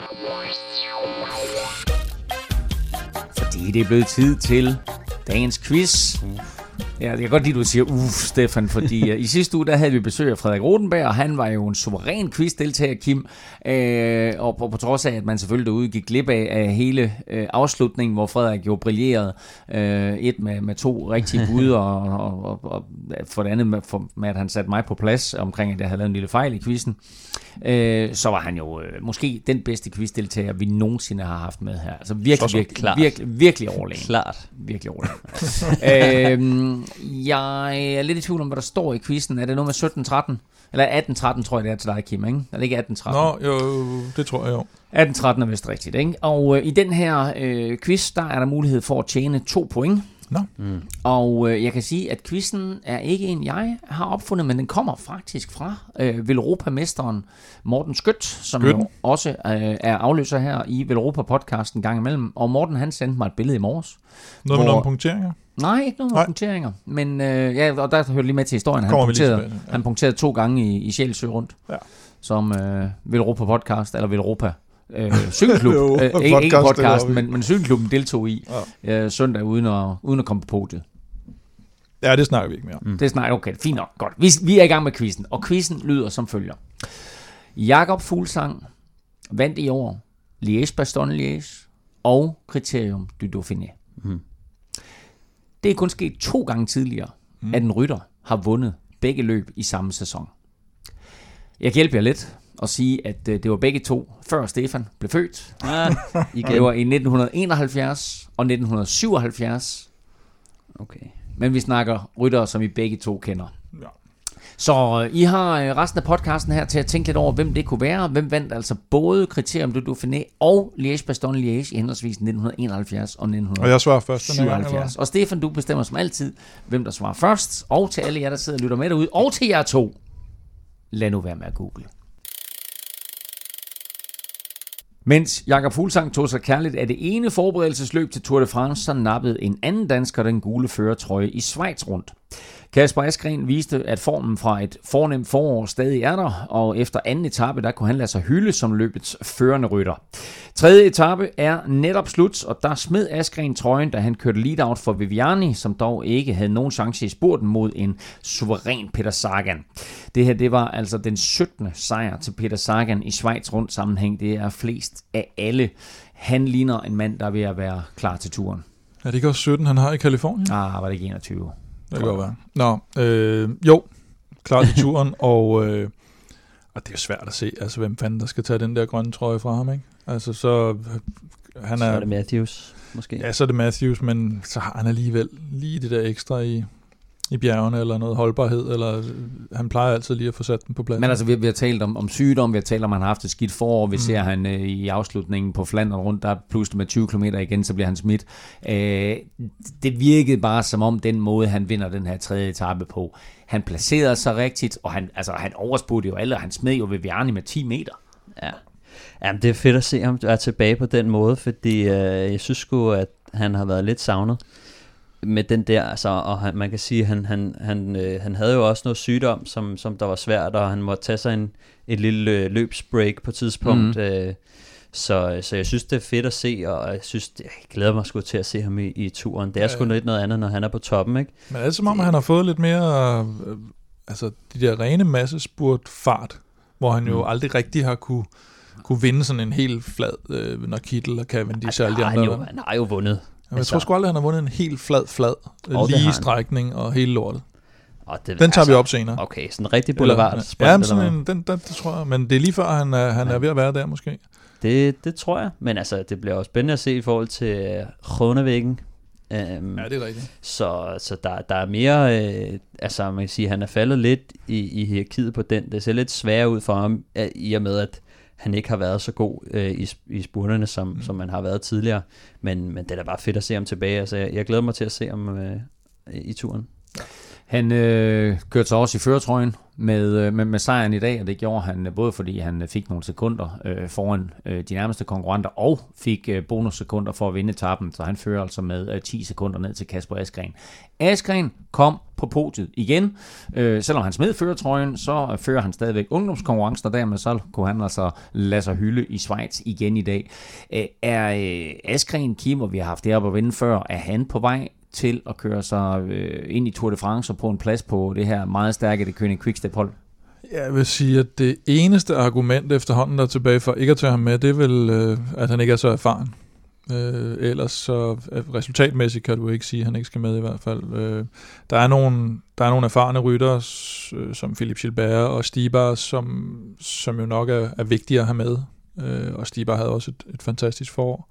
Fordi det er blevet tid til dagens quiz. Ja, jeg kan godt lide, at du siger, Stefan, fordi i sidste uge, der havde vi besøg af Frederik Rodenberg, og han var jo en suveræn quizdeltager, Kim, og på trods af, at man selvfølgelig derude gik glip af hele afslutningen, hvor Frederik jo brillerede, et med 2 rigtige bud, og for det andet med, at han satte mig på plads omkring, at jeg havde lavet en lille fejl i quizzen, så var han jo måske den bedste quizdeltager, vi nogensinde har haft med her. Altså virkelig overlegen. Klart. Virkelig overlegen. Jeg er lidt i tvivl om, hvad der står i quizzen. Er det noget med 17-13? Eller 18-13, tror jeg, det er til dig, Kim, ikke? Er det ikke 18-13? Nå, jo, det tror jeg jo. 18-13 er vist rigtigt, ikke? Og i den her quiz, der er der mulighed for at tjene 2 point. Nå. Og jeg kan sige, at quizzen er ikke en, jeg har opfundet, men den kommer faktisk fra Velropa-mesteren Morten Skødt, som jo også er afløser her i Velropa-podcasten en gang imellem. Og Morten, han sendte mig et billede i morges. Noget med nogle punkteringer? Nej, ikke noget med punkteringer. Men og der hørte lige med til historien. Han punkterede 2 gange i Sjælsø rundt, som Velropa-podcast, eller Velropa cykelklub, ikke podcasten, men cykelklubben deltog i søndag uden at komme på podiet. Ja, det snakker vi ikke mere om. Det snakker okay, fint nok, godt. Vi er i gang med quizzen, og quizzen lyder som følger. Jakob Fuglsang vandt i år Liège-Bastogne-Liège og Kriterium du Dauphiné. Det er kun sket 2 gange tidligere, at en rytter har vundet begge løb i samme sæson. Jeg kan hjælpe jer lidt og sige, at det var begge 2, før Stefan blev født. Det var i 1971 og 1977. Okay. Men vi snakker ryttere, som I begge 2 kender. Ja. Så I har resten af podcasten her til at tænke lidt over, hvem det kunne være. Hvem vandt altså både Kriterium du Dauphiné og Liège-Bastogne-Liège i henholdsvis 1971 og 1977. Og jeg svarer først. Og Stefan, du bestemmer som altid, hvem der svarer først. Og til alle jer, der sidder og lytter med derude, og til jer 2, lad nu være med at google. Mens Jakob Fuglsang tog sig kærligt af det ene forberedelsesløb til Tour de France, så nappede en anden dansker den gule førertrøje i Schweiz rundt. Kasper Asgreen viste, at formen fra et fornemt forår stadig er der, og efter anden etape, der kunne han lade sig hylde som løbets førende rytter. Tredje etape er netop slut, og der smed Asgreen trøjen, da han kørte lead-out for Viviani, som dog ikke havde nogen chance i spurten mod en suveræn Peter Sagan. Det her, det var altså den 17. sejr til Peter Sagan i Schweiz rundt sammenhæng. Det er flest af alle. Han ligner en mand, der er ved at være klar til turen. Er det ikke også 17, han har i Kalifornien? Var det ikke 21? Det kan godt være. Jo, klar til turen, og det er jo svært at se, altså hvem fanden der skal tage den der grønne trøje fra ham, ikke? Altså så så er det Matthews, måske. Ja, så er det Matthews, men så har han alligevel lige det der ekstra i bjergene, eller noget holdbarhed, eller han plejer altid lige at få sat den på plads. Men altså, vi har talt om sygdom, vi har talt om, at han har haft et skidt forår, vi ser han i afslutningen på Flandern rundt, der pludselig med 20 km igen, så bliver han smidt. Det virkede bare som om den måde, han vinder den her tredje etape på. Han placerede sig rigtigt, og han overspurgte jo alle, og han smed jo Viviani med 10 meter. Ja. Jamen, det er fedt at se ham være tilbage på den måde, fordi jeg synes sgu, at han har været lidt savnet med den der, altså, og man kan sige, han havde jo også noget sygdom, som der var svært, og han måtte tage sig et lille løbsbreak på et tidspunkt, så jeg synes, det er fedt at se, og jeg glæder mig sgu til at se ham i turen. Det er sgu lidt noget andet, når han er på toppen, ikke? Men er det som om, han har fået lidt mere altså de der rene massespurt fart, hvor han jo aldrig rigtig har kunne vinde sådan en helt flad, når Kittel og Cavendish og alle de andre. Han har jo vundet. Jamen, jeg tror sgu aldrig, han har vundet en helt flad lige strækning og hele lortet. Den tager vi op senere. Okay, sådan en rigtig boulevard. Ja, det tror jeg. Men det er lige før, han er ved at være der måske. Det tror jeg. Men altså, det bliver jo spændende at se i forhold til Groenewegen. Ja, det er rigtigt. Så der er mere, altså man kan sige, han er faldet lidt i hierarkiet på den. Det ser lidt sværere ud for ham, i og med, at han ikke har været så god i spurterne, som man har været tidligere. Men det er da bare fedt at se ham tilbage. Altså, jeg glæder mig til at se ham i turen. Han kørte så også i førertrøjen med sejren i dag, og det gjorde han både fordi han fik nogle sekunder foran de nærmeste konkurrenter, og fik bonussekunder for at vinde etappen, så han fører altså med 10 sekunder ned til Kasper Asgreen. Asgreen kom på podiet igen. Selvom han smed førertrøjen, så fører han stadigvæk ungdomskonkurrencen, og dermed så kunne han altså lade sig hylde i Schweiz igen i dag. Er Asgreen, Kim, og vi har haft det op at vinde før, er han på vej til at køre sig ind i Tour de France og på en plads på det her meget stærke Det König Quickstep-hold? Jeg vil sige, at det eneste argument efterhånden, der er tilbage for ikke at tage ham med, det er vel, at han ikke er så erfaren. Ellers så resultatmæssigt kan du ikke sige, at han ikke skal med i hvert fald. Der er nogle erfarne ryttere, som Philippe Gilbert og Stibar, som jo nok er vigtige at have med. Og Stibar havde også et fantastisk forår.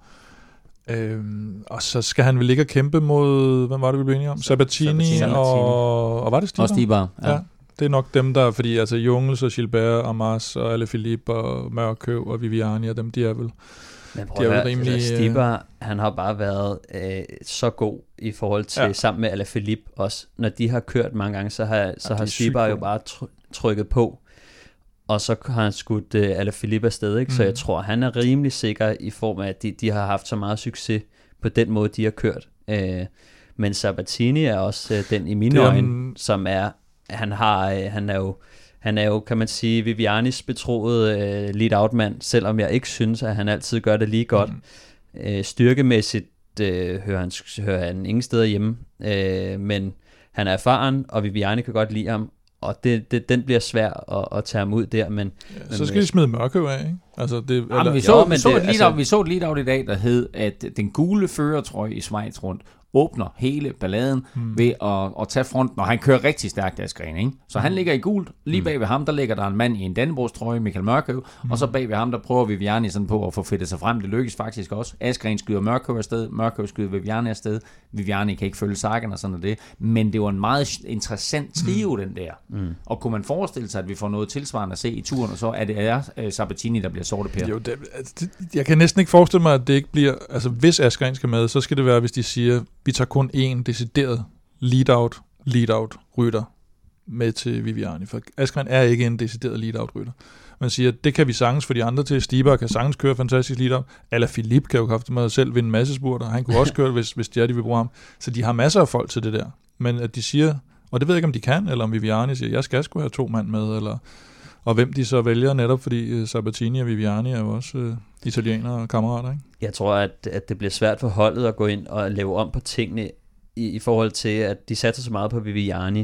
Og så skal han vel ikke kæmpe mod, hvem var det, vi blev enige om? Sabatini. Og var det Stibar? Og Stibar, ja. Det er nok dem, der, fordi altså Jungels og Gilbert og Mars og Alaphilippe og Mørkøv og Viviani og dem, de er vel... Men prøv at høre, Stibar, han har bare været så god i forhold til, sammen med Alaphilippe også. Når de har kørt mange gange, så har Stibar jo bare trykket på. Og så har han skudt Alaphilippe afsted, ikke? Så jeg tror, han er rimelig sikker i form af, at de har haft så meget succes på den måde, de har kørt. Men Sabatini er også den i mine øjne, som er, han er jo, kan man sige, Vivianis betroede lead-out-mand, selvom jeg ikke synes, at han altid gør det lige godt. Styrkemæssigt hører han ingen steder hjemme, men han er erfaren, og Viviani kan godt lide ham. Og den bliver svær at tage ham ud der, men så skal de smide Mørkøv af, ikke? Altså det, vi så et lead-out i dag, der hed, at den gule førertrøje i Schweiz rundt åbner hele balladen ved at tage fronten, og han kører rigtig stærkt Asgreen, ikke? Så han ligger i gult. Lige bag ved ham, der ligger der en mand i en Dannebrogs-trøje, Michael Mørkøv, og så bag ved ham, der prøver Viviani sådan på at få fedtet sig frem. Det lykkes faktisk også. Asgreen skyder Mørkøv afsted, Mørkøv skyder Viviani afsted. Viviani kan ikke følge Sagan og sådan noget det, men det var en meget interessant trio, den der. Og kunne man forestille sig, at vi får noget tilsvarende at se i turen, og så er det Sabatini, der bliver sorte per? Jo, jeg kan næsten ikke forestille mig, at det ikke bliver, altså hvis Asgreen skal med, så skal det være, hvis de siger, vi tager kun én decideret lead-out rytter med til Viviani, for Asgreen er ikke en decideret lead-out rytter. Man siger, det kan vi sagtens for de andre til. Stibar kan sagtens køre fantastisk lead-out. Alaphilippe kan jo kraftigt med selv vinde en masse spurter. Han kunne også køre, hvis de vil bruge ham. Så de har masser af folk til det der. Men at de siger, og det ved jeg ikke, om de kan, eller om Viviani siger, jeg skal sgu have 2 mand med, eller, og hvem de så vælger, netop fordi Sabatini og Viviani er jo også italienere og kammerater, ikke? Jeg tror, at det bliver svært for holdet at gå ind og lave om på tingene i forhold til, at de satser så meget på Viviani,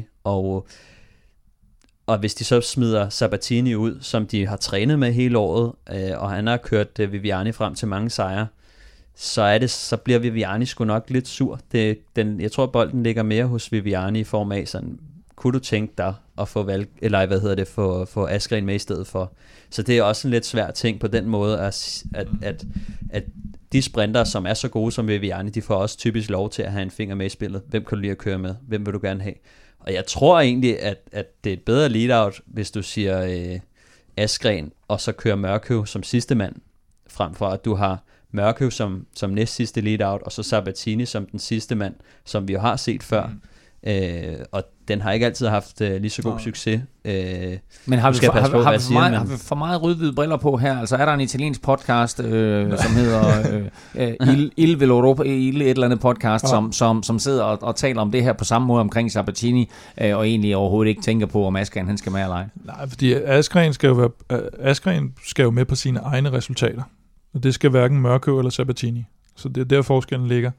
og hvis de så smider Sabatini ud, som de har trænet med hele året, og han har kørt Viviani frem til mange sejre, så bliver Viviani sgu nok lidt sur. Jeg tror, bolden ligger mere hos Viviani i form af sådan, kunne du tænke dig at få Asgreen med i stedet for? Så det er også en lidt svær ting på den måde, at de sprinter, som er så gode som Viviani, de får også typisk lov til at have en finger med i spillet. Hvem kan du lide at køre med? Hvem vil du gerne have? Og jeg tror egentlig, at det er et bedre lead-out, hvis du siger Asgreen, og så kører Mørkøv som sidste mand, frem for at du har Mørkøv som næst sidste lead-out, og så Sabatini som den sidste mand, som vi jo har set før. Og den har ikke altid haft lige så god succes. Men har vi for meget rød-hvide briller på her? Altså er der en italiensk podcast, som hedder Il Veloropa, Il et eller andet podcast, som sidder og taler om det her på samme måde omkring Sabatini, og egentlig overhovedet ikke tænker på, om Asgreen han skal med eller ej? Nej, fordi Asgreen skal jo med på sine egne resultater. Og det skal hverken Mørkøv eller Sabatini. Så det er der forskellen ligger.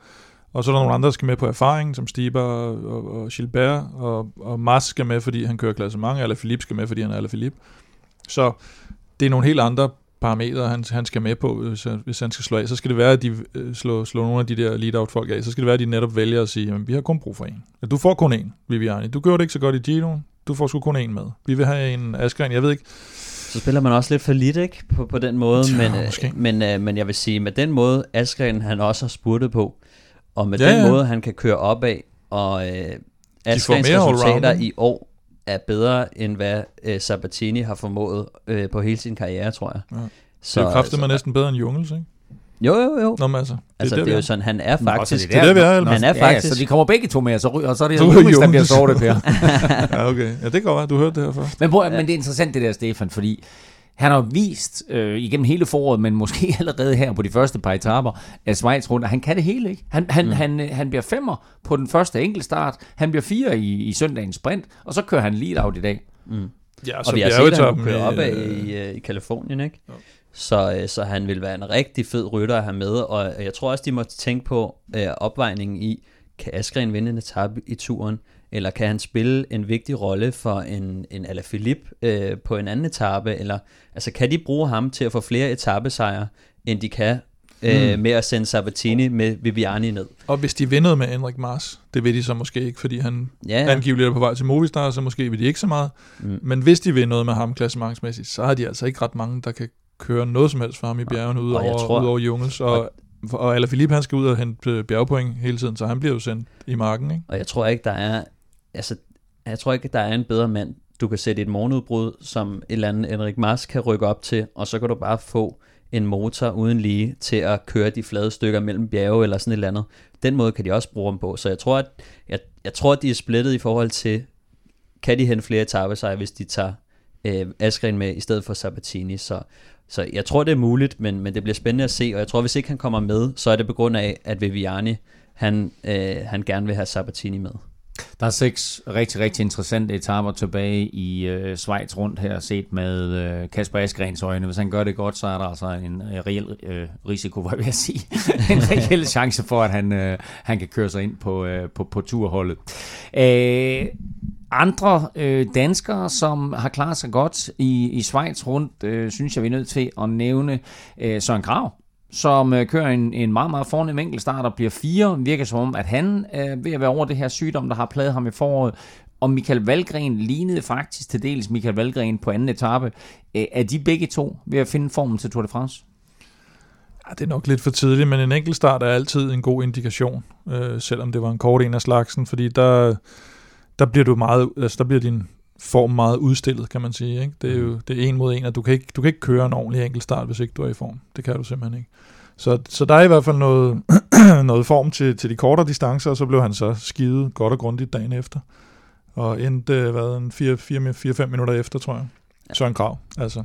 Og så er der nogle andre, der skal med på erfaring, som Stibar og Gilbert, og Mas skal med, fordi han kører klassement, eller Philippe skal med, fordi han er Alaphilippe. Så det er nogle helt andre parametre, han skal med på, hvis han skal slå af. Så skal det være, at de slår nogle af de der lead-out-folk af. Så skal det være, at de netop vælger at sige, vi har kun brug for en. Du får kun en, Viviani. Du gjorde det ikke så godt i Giroen. Du får sgu kun en med. Vi vil have en Askren, jeg ved ikke. Så spiller man også lidt for lidt, ikke? På den måde. Men jeg vil sige, med den måde, Askren han også har spurtet på, og med den måde, han kan køre op af, og Askrens resultater i år er bedre, end hvad Sabatini har formået på hele sin karriere, tror jeg. Ja. Så det kræfter man næsten bedre end Jungels, ikke? Jo. Nå, altså det er jo sådan, han er faktisk... Det er det, vi er. Han er faktisk... så de kommer begge to med, og så er det Jungels, der bliver såret, Per. Ja, okay. Ja, det går godt, du hørte det her før. Men det er interessant, det der, Stefan, fordi han har vist igennem hele foråret, men måske allerede her på de første par etaper af Schweiz rundt, han kan det hele, ikke? Han bliver 5'er på den første enkeltstart, han bliver 4 i søndagens sprint, og så kører han lead-out i dag. Ja, og vi har set, at han kører op af i Kalifornien, ikke? Ja. Så han vil være en rigtig fed rytter at have med, og jeg tror også, de må tænke på opvejningen i, kan Askren vinde en etape i turen, eller kan han spille en vigtig rolle for en Alaphilippe på en anden etape, eller altså kan de bruge ham til at få flere etapesejre, end de kan med at sende Sabatini med Viviani ned. Og hvis de vindede med Enric Mas, det vil de så måske ikke, fordi han angiveligt er på vej til Movistar, så måske vil de ikke så meget. Men hvis de vinder noget med ham klassementsmæssigt, så har de altså ikke ret mange, der kan køre noget som helst for ham i bjergene, udover Jungels. Og Alaphilippe, han skal ud og hente bjergpoint hele tiden, så han bliver jo sendt i marken, ikke? Og jeg tror ikke, der er en bedre mand, du kan sætte et morgenudbrud, som et eller andet Enric Mas kan rykke op til, og så kan du bare få en motor uden lige til at køre de flade stykker mellem bjerge eller sådan et eller andet. Den måde kan de også bruge dem på. Så jeg tror, at de er splittet i forhold til, kan de hente flere etapesejre, hvis de tager Askren med i stedet for Sabatini. Så jeg tror, det er muligt, men det bliver spændende at se, og jeg tror, hvis ikke han kommer med, så er det på grund af, at Viviani, han gerne vil have Sabatini med. Der er 6 rigtig, rigtig interessante etaper tilbage i Schweiz rundt her, set med Kasper Asgrens øjne. Hvis han gør det godt, så er der altså en reel risiko, hvad vil jeg sige, en reel chance for, at han kan køre sig ind på turholdet. Andre danskere, som har klaret sig godt i Schweiz rundt, synes jeg, vi er nødt til at nævne Søren Kragh, som kører en meget, meget fornem enkeltstart og bliver 4. Virker som om, at han er ved at være over det her sygdom, der har plaget ham i foråret. Og Michael Valgren lignede faktisk til dels Michael Valgren på anden etape. Er de begge to ved at finde formen til Tour de France? Ja, det er nok lidt for tidligt, men en enkeltstart er altid en god indikation, selvom det var en kort en af slagsen, fordi der bliver din form meget udstillet, kan man sige, ikke? Det er jo det er 1 mod 1, og du kan ikke køre en ordentlig enkeltstart, hvis ikke du er i form. Det kan du simpelthen ikke. Så der er i hvert fald noget form til de kortere distancer, og så blev han så skidet godt og grundigt dagen efter. Og endte 4-5 minutter efter, tror jeg. Søren Kragh, altså.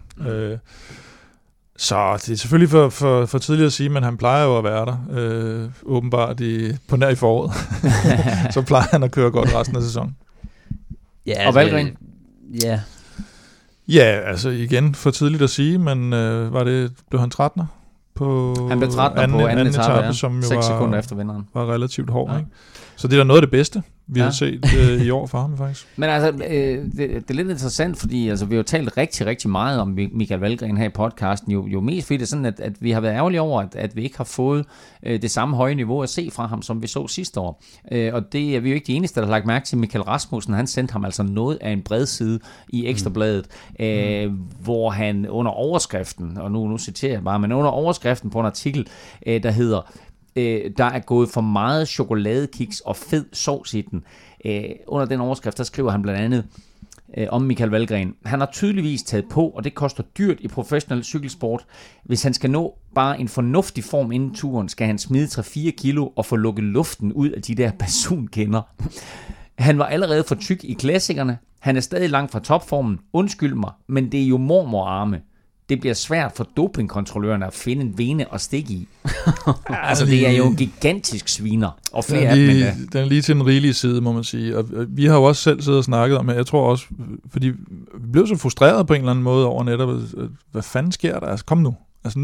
Så det er selvfølgelig for tidligt at sige, men han plejer jo at være der, åbenbart på nær i foråret. Så plejer han at køre godt resten af sæsonen. Ja, og Valgren? Ja. Ja, altså igen, for tidligt at sige, men blev han 13'er? Han blev 13'er på anden etape, ja. Som jo 6 sekunder efter vinderen. Var relativt hård, ja. Ikke? Så det er da noget af det bedste, vi har set i år for ham faktisk. Men altså, det er lidt interessant, fordi altså, vi har jo talt rigtig, rigtig meget om Michael Valgren her i podcasten. Jo mest fordi det er sådan, at vi har været ærgerlige over, at vi ikke har fået det samme høje niveau at se fra ham, som vi så sidste år. Og det er vi jo ikke de eneste, der har lagt mærke til. Michael Rasmussen, han sendte ham altså noget af en bred side i Ekstrabladet, hvor han under overskriften, og nu citerer jeg bare, men under overskriften på en artikel, der hedder der er gået for meget chokoladekiks og fed sovs i den. Under den overskrift, der skriver han blandt andet om Michael Valgren. Han har tydeligvis taget på, og det koster dyrt i professionel cykelsport. Hvis han skal nå bare en fornuftig form inden turen, skal han smide 3-4 kilo og få lukket luften ud af de der basunkender. Han var allerede for tyk i klassikerne. Han er stadig langt fra topformen. Undskyld mig, men det er jo mormorarme. Det bliver svært for dopingkontrollørerne at finde en vene og stikke i. Altså, det er jo en gigantisk sviner. Og flere af dem. Den er lige til den rigelige side, må man sige. Og vi har jo også selv siddet og snakket om, jeg tror også, fordi vi blev så frustreret på en eller anden måde over netop, hvad fanden sker der? Altså, kom nu. Altså,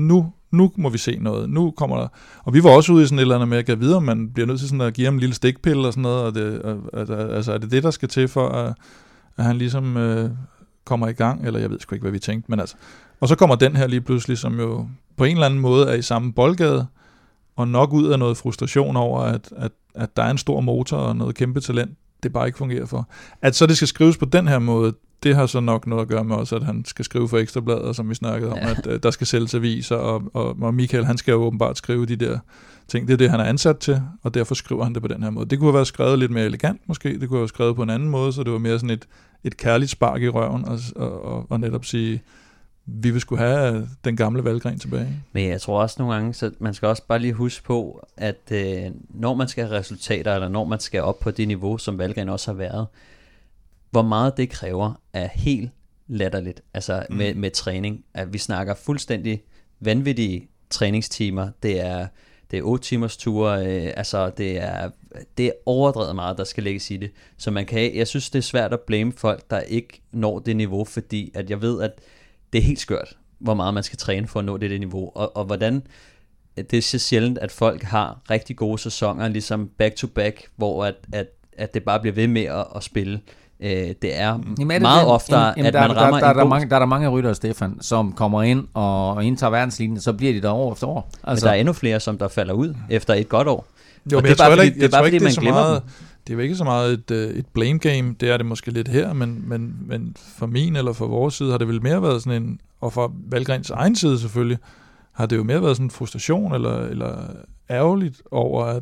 nu må vi se noget, nu kommer der, og vi var også ude i sådan et eller andet med at give videre, man bliver nødt til sådan at give ham en lille stikpille og sådan noget, og altså er det der skal til for, at han ligesom kommer i gang, eller jeg ved sgu ikke, hvad vi tænkte, men altså, og så kommer den her lige pludselig, som jo på en eller anden måde er i samme boldgade, og nok ud af noget frustration over, at der er en stor motor og noget kæmpe talent, det bare ikke fungerer for. At så det skal skrives på den her måde, det har så nok noget at gøre med også, at han skal skrive for Ekstrabladet, som vi snakkede om, at der skal sælges aviser, og Michael, han skal jo åbenbart skrive de der ting. Det er det, han er ansat til, og derfor skriver han det på den her måde. Det kunne have været skrevet lidt mere elegant måske, det kunne have været skrevet på en anden måde, så det var mere sådan et kærligt spark i røven, og netop sige, vi vil skulle have den gamle Valgren tilbage. Men jeg tror også nogle gange, så man skal også bare lige huske på, at når man skal have resultater, eller når man skal op på det niveau, som Valgren også har været, hvor meget det kræver er helt latterligt, altså med træning. At vi snakker fuldstændig vanvittige træningstimer, det er 8 timers ture, altså det er overdrevet meget, der skal lægges i det. Så jeg synes, det er svært at blame folk, der ikke når det niveau, fordi at jeg ved, at det er helt skørt, hvor meget man skal træne for at nå det niveau, og hvordan det er så sjældent, at folk har rigtig gode sæsoner, ligesom back-to-back, hvor at det bare bliver ved med at spille. Det er meget oftere, at man rammer der er mange ryttere, Stefan, som kommer ind og indtager verdenslinjen, så bliver de der år efter år. Altså. Men der er endnu flere, som der falder ud efter et godt år. Jo, men det er bare fordi, man glemmer dem. Det er jo ikke så meget et blame game, det er det måske lidt her, men for min eller for vores side har det vel mere været sådan en, og for Valgrens egen side selvfølgelig, har det jo mere været sådan en frustration eller ærgerligt over at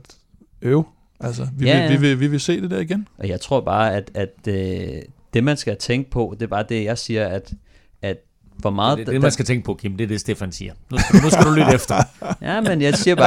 altså vi vil se det der igen. Og jeg tror bare, at det man skal tænke på, det er bare det, jeg siger, at hvor meget... Det man skal tænke på, Kim, det er det, Stefan siger. Nu skal du lytte efter. Ja, men jeg siger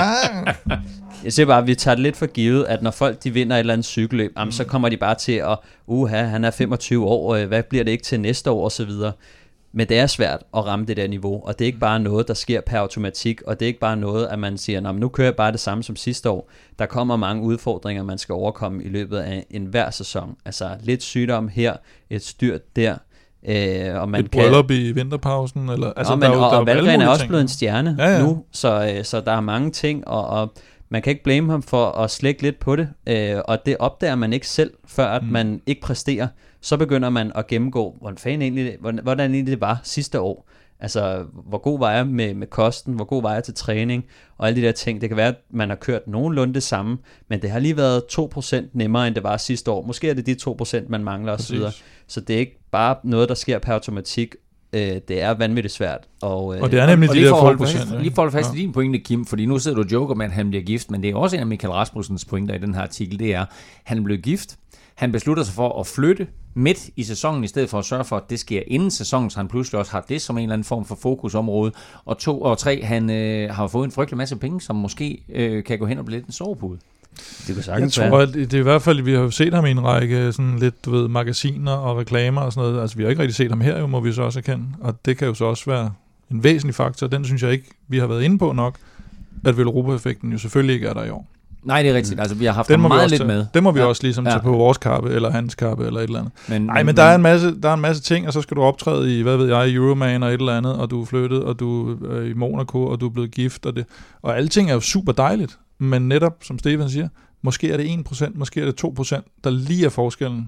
bare, at vi tager det lidt for givet, at når folk de vinder et eller andet cykelløb, så kommer de bare til at, han er 25 år, hvad bliver det ikke til næste år, og så videre. Men det er svært at ramme det der niveau, og det er ikke bare noget, der sker per automatik, og det er ikke bare noget, at man siger, nu kører jeg bare det samme som sidste år. Der kommer mange udfordringer, man skal overkomme i løbet af enhver sæson. Altså lidt sygdom her, et styrt der. Og man et bryllup i vinterpausen, eller altså og Valgren er også blevet en stjerne nu, så der er mange ting, og man kan ikke blame ham for at slække lidt på det, og det opdager man ikke selv, før at man ikke præsterer. Så begynder man at gennemgå, hvordan egentlig det var sidste år. Altså, hvor god var jeg med kosten, hvor god var jeg til træning, og alle de der ting. Det kan være, at man har kørt nogenlunde det samme, men det har lige været 2% nemmere, end det var sidste år. Måske er det de 2%, man mangler osv. Så det er ikke bare noget, der sker per automatik. Det er vanvittigt svært. Og det er nemlig de der folk procent. Lige for at holde fast i din pointe, Kim, fordi nu sidder du og joker med, at han bliver gift, men det er også en af Michael Rasmussens pointer i den her artikel, det er, at han blev gift. Han beslutter sig for at flytte midt i sæsonen, i stedet for at sørge for, at det sker inden sæsonen, så han pludselig også har det som en eller anden form for fokusområde. Og 2 og 3, han har fået en frygtelig masse penge, som måske kan gå hen og blive lidt en sovepude. Det kan sagtens være. Jeg tror, at det er i hvert fald, vi har jo set ham i en række sådan lidt, magasiner og reklamer og sådan noget. Altså, vi har ikke rigtig set ham her, jo, må vi så også erkende. Og det kan jo så også være en væsentlig faktor. Den synes jeg ikke, vi har været inde på nok, at Velropa-effekten jo selvfølgelig ikke er der i år. Nej, det er rigtigt. Altså, vi har haft meget lidt med. Det må vi også ligesom tage på vores kappe, eller hans kappe, eller et eller andet. Men der er en masse ting, og så skal du optræde i, hvad ved jeg, Euroman og et eller andet, og du er flyttet, og du er i Monaco, og du er blevet gift, og alting er jo super dejligt. Men netop, som Stefan siger, måske er det 1%, måske er det 2%, der lige er forskellen,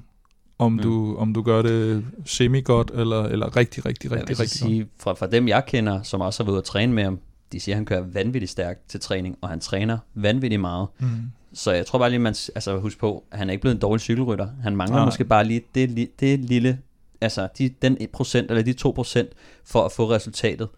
om du gør det semi-godt, eller rigtig sige, fra dem jeg kender, som også har været ude at træne med ham, de siger, at han kører vanvittigt stærkt til træning, og han træner vanvittigt meget. Så jeg tror bare lige, man husk på, at han er ikke blevet en dårlig cykelrytter. Han mangler måske bare lige det lille, altså den 1% eller de 2% for at få resultatet.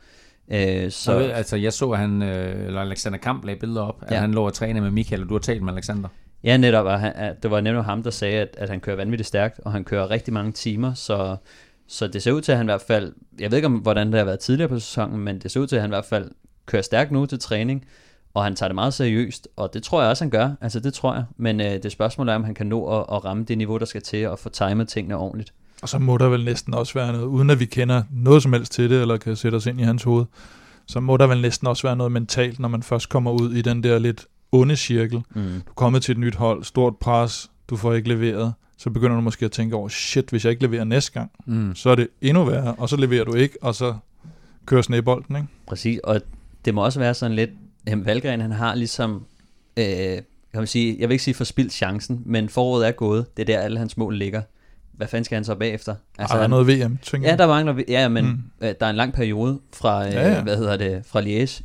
Jeg så, at han, eller Alexander Kamp lagde billeder op, at han lå og træne med Michael, og du har talt med Alexander. Ja, netop, og det var nemlig ham, der sagde, at han kører vanvittigt stærkt, og han kører rigtig mange timer, så det ser ud til, at han i hvert fald, jeg ved ikke, hvordan det har været tidligere på sæsonen, men det ser ud til, at han i hvert fald kører stærkt nu til træning, og han tager det meget seriøst, og det tror jeg også, han gør, altså det tror jeg, men det spørgsmål er, om han kan nå at ramme det niveau, der skal til, og få timet tingene ordentligt. Og så må der vel næsten også være noget, uden at vi kender noget som helst til det, eller kan sætte os ind i hans hoved, så må der vel næsten også være noget mentalt, når man først kommer ud i den der lidt onde cirkel. Du er kommet til et nyt hold, stort pres, du får ikke leveret, så begynder du måske at tænke over, shit, hvis jeg ikke leverer næste gang, så er det endnu værre, og så leverer du ikke, og så kører snebolden, ikke? Præcis, og det må også være sådan lidt, Valgren han har ligesom, kan man sige, jeg vil ikke sige forspildt chancen, men foråret er gået, det er der alle hans mål ligger. Hvad fanden skal han så bagefter? Altså, der er noget VM, tænker jeg. Ja, der mangler men der er en lang periode fra, fra Liège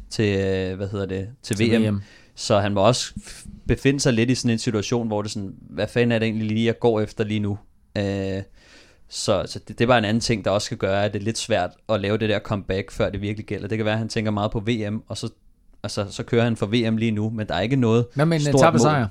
til VM. Så han må også befinde sig lidt i sådan en situation, hvor det sådan, hvad fanden er det egentlig lige, jeg går efter lige nu? Så det var en anden ting, der også skal gøre, at det er lidt svært at lave det der comeback, før det virkelig gælder. Det kan være, at han tænker meget på VM, og så kører han for VM lige nu, men der er ikke noget stort mål. Hvad med en etappesejr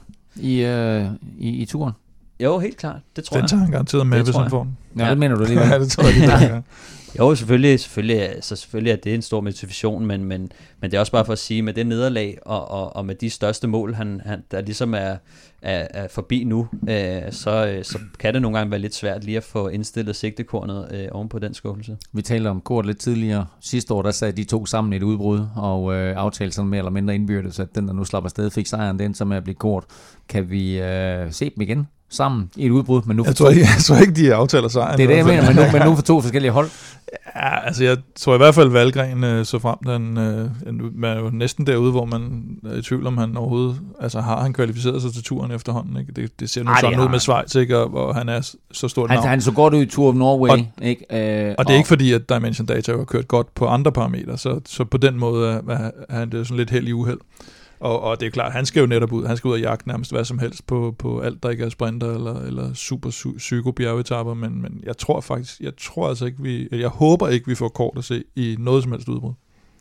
i turen? Jo, helt klart. Det tror jeg. Den tager han garanteret med, hvis han får den. Ja, det mener du lige. Ja, det tror jeg lige. Jo, selvfølgelig er det en stor motivation, men det er også bare for at sige, med det nederlag og med de største mål, han der ligesom er forbi nu, så kan det nogle gange være lidt svært lige at få indstillet sigtekornet oven på den skuffelse. Vi talte om Kort lidt tidligere. Sidste år, der sad de to sammen i et udbrud og aftalte sådan mere eller mindre indbyrdes, at den, der nu slapper afsted, fik sejren, den som er blevet Kort. Kan vi se dem igen sammen i et udbrud? Men nu jeg tror ikke, de aftaler sejren. Det er det, jeg mener, men nu for to forskellige hold. Ja, altså jeg tror i hvert fald, Valgren så frem, man er jo næsten derude, hvor man er i tvivl om han overhovedet, altså har han kvalificeret sig til turen efterhånden, ikke? Det ser nu sådan ud med Schweiz, ikke? Og han er så stort navn. Han så godt ud i Tour of Norway, ikke? Og det er ikke fordi, at Dimension Data har kørt godt på andre parametre, så på den måde er han det sådan lidt held i uheld. Og det er klart, han skal jo netop ud. Han skal ud og jagte nærmest hvad som helst på alt, der ikke er sprinter eller super psyko-bjergetapper. Men jeg tror altså ikke, jeg håber ikke, vi får Kort at se i noget som helst udbrud.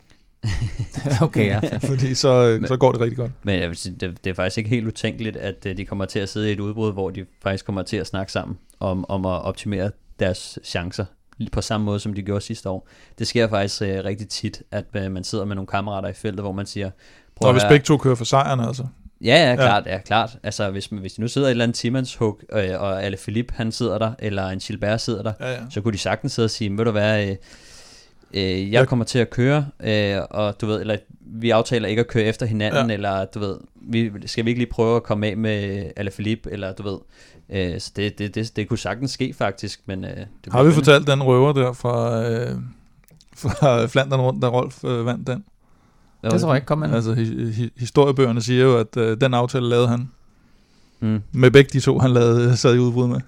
Okay, ja. Fordi så går det rigtig godt. Men jeg vil sige, det er faktisk ikke helt utænkeligt, at de kommer til at sidde i et udbrud, hvor de faktisk kommer til at snakke sammen om at optimere deres chancer på samme måde, som de gjorde sidste år. Det sker faktisk rigtig tit, at man sidder med nogle kammerater i feltet, hvor man siger, og hvis begge to kører for sejren, altså. Ja, klart. Altså, hvis de nu sidder i et eller andet Timmans-hug, og Alaphilippe, han sidder der, eller en Gilbert sidder der, så kunne de sagtens sidde og sige, ved du hvad, jeg kommer til at køre, og du ved, eller vi aftaler ikke at køre efter hinanden, eller du ved, skal vi ikke lige prøve at komme af med Alaphilippe, eller du ved, så det kunne sagtens ske faktisk, men har vi fortalt den røver der fra Flandern rundt, da Rolf vandt den? Det tror jeg ikke kommer. Altså historiebøgerne siger jo, at den aftale lavede han med begge de to, han sad i udbrud med.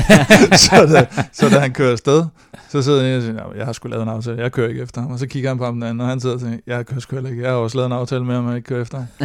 så da han kører afsted, så sidder han og siger, jeg har sgu lavet en aftale, jeg kører ikke efter ham. Og så kigger han på ham den anden, og han sidder og siger, jeg kører sgu ikke, jeg har også lavet en aftale med ham, og jeg ikke kører efter ham.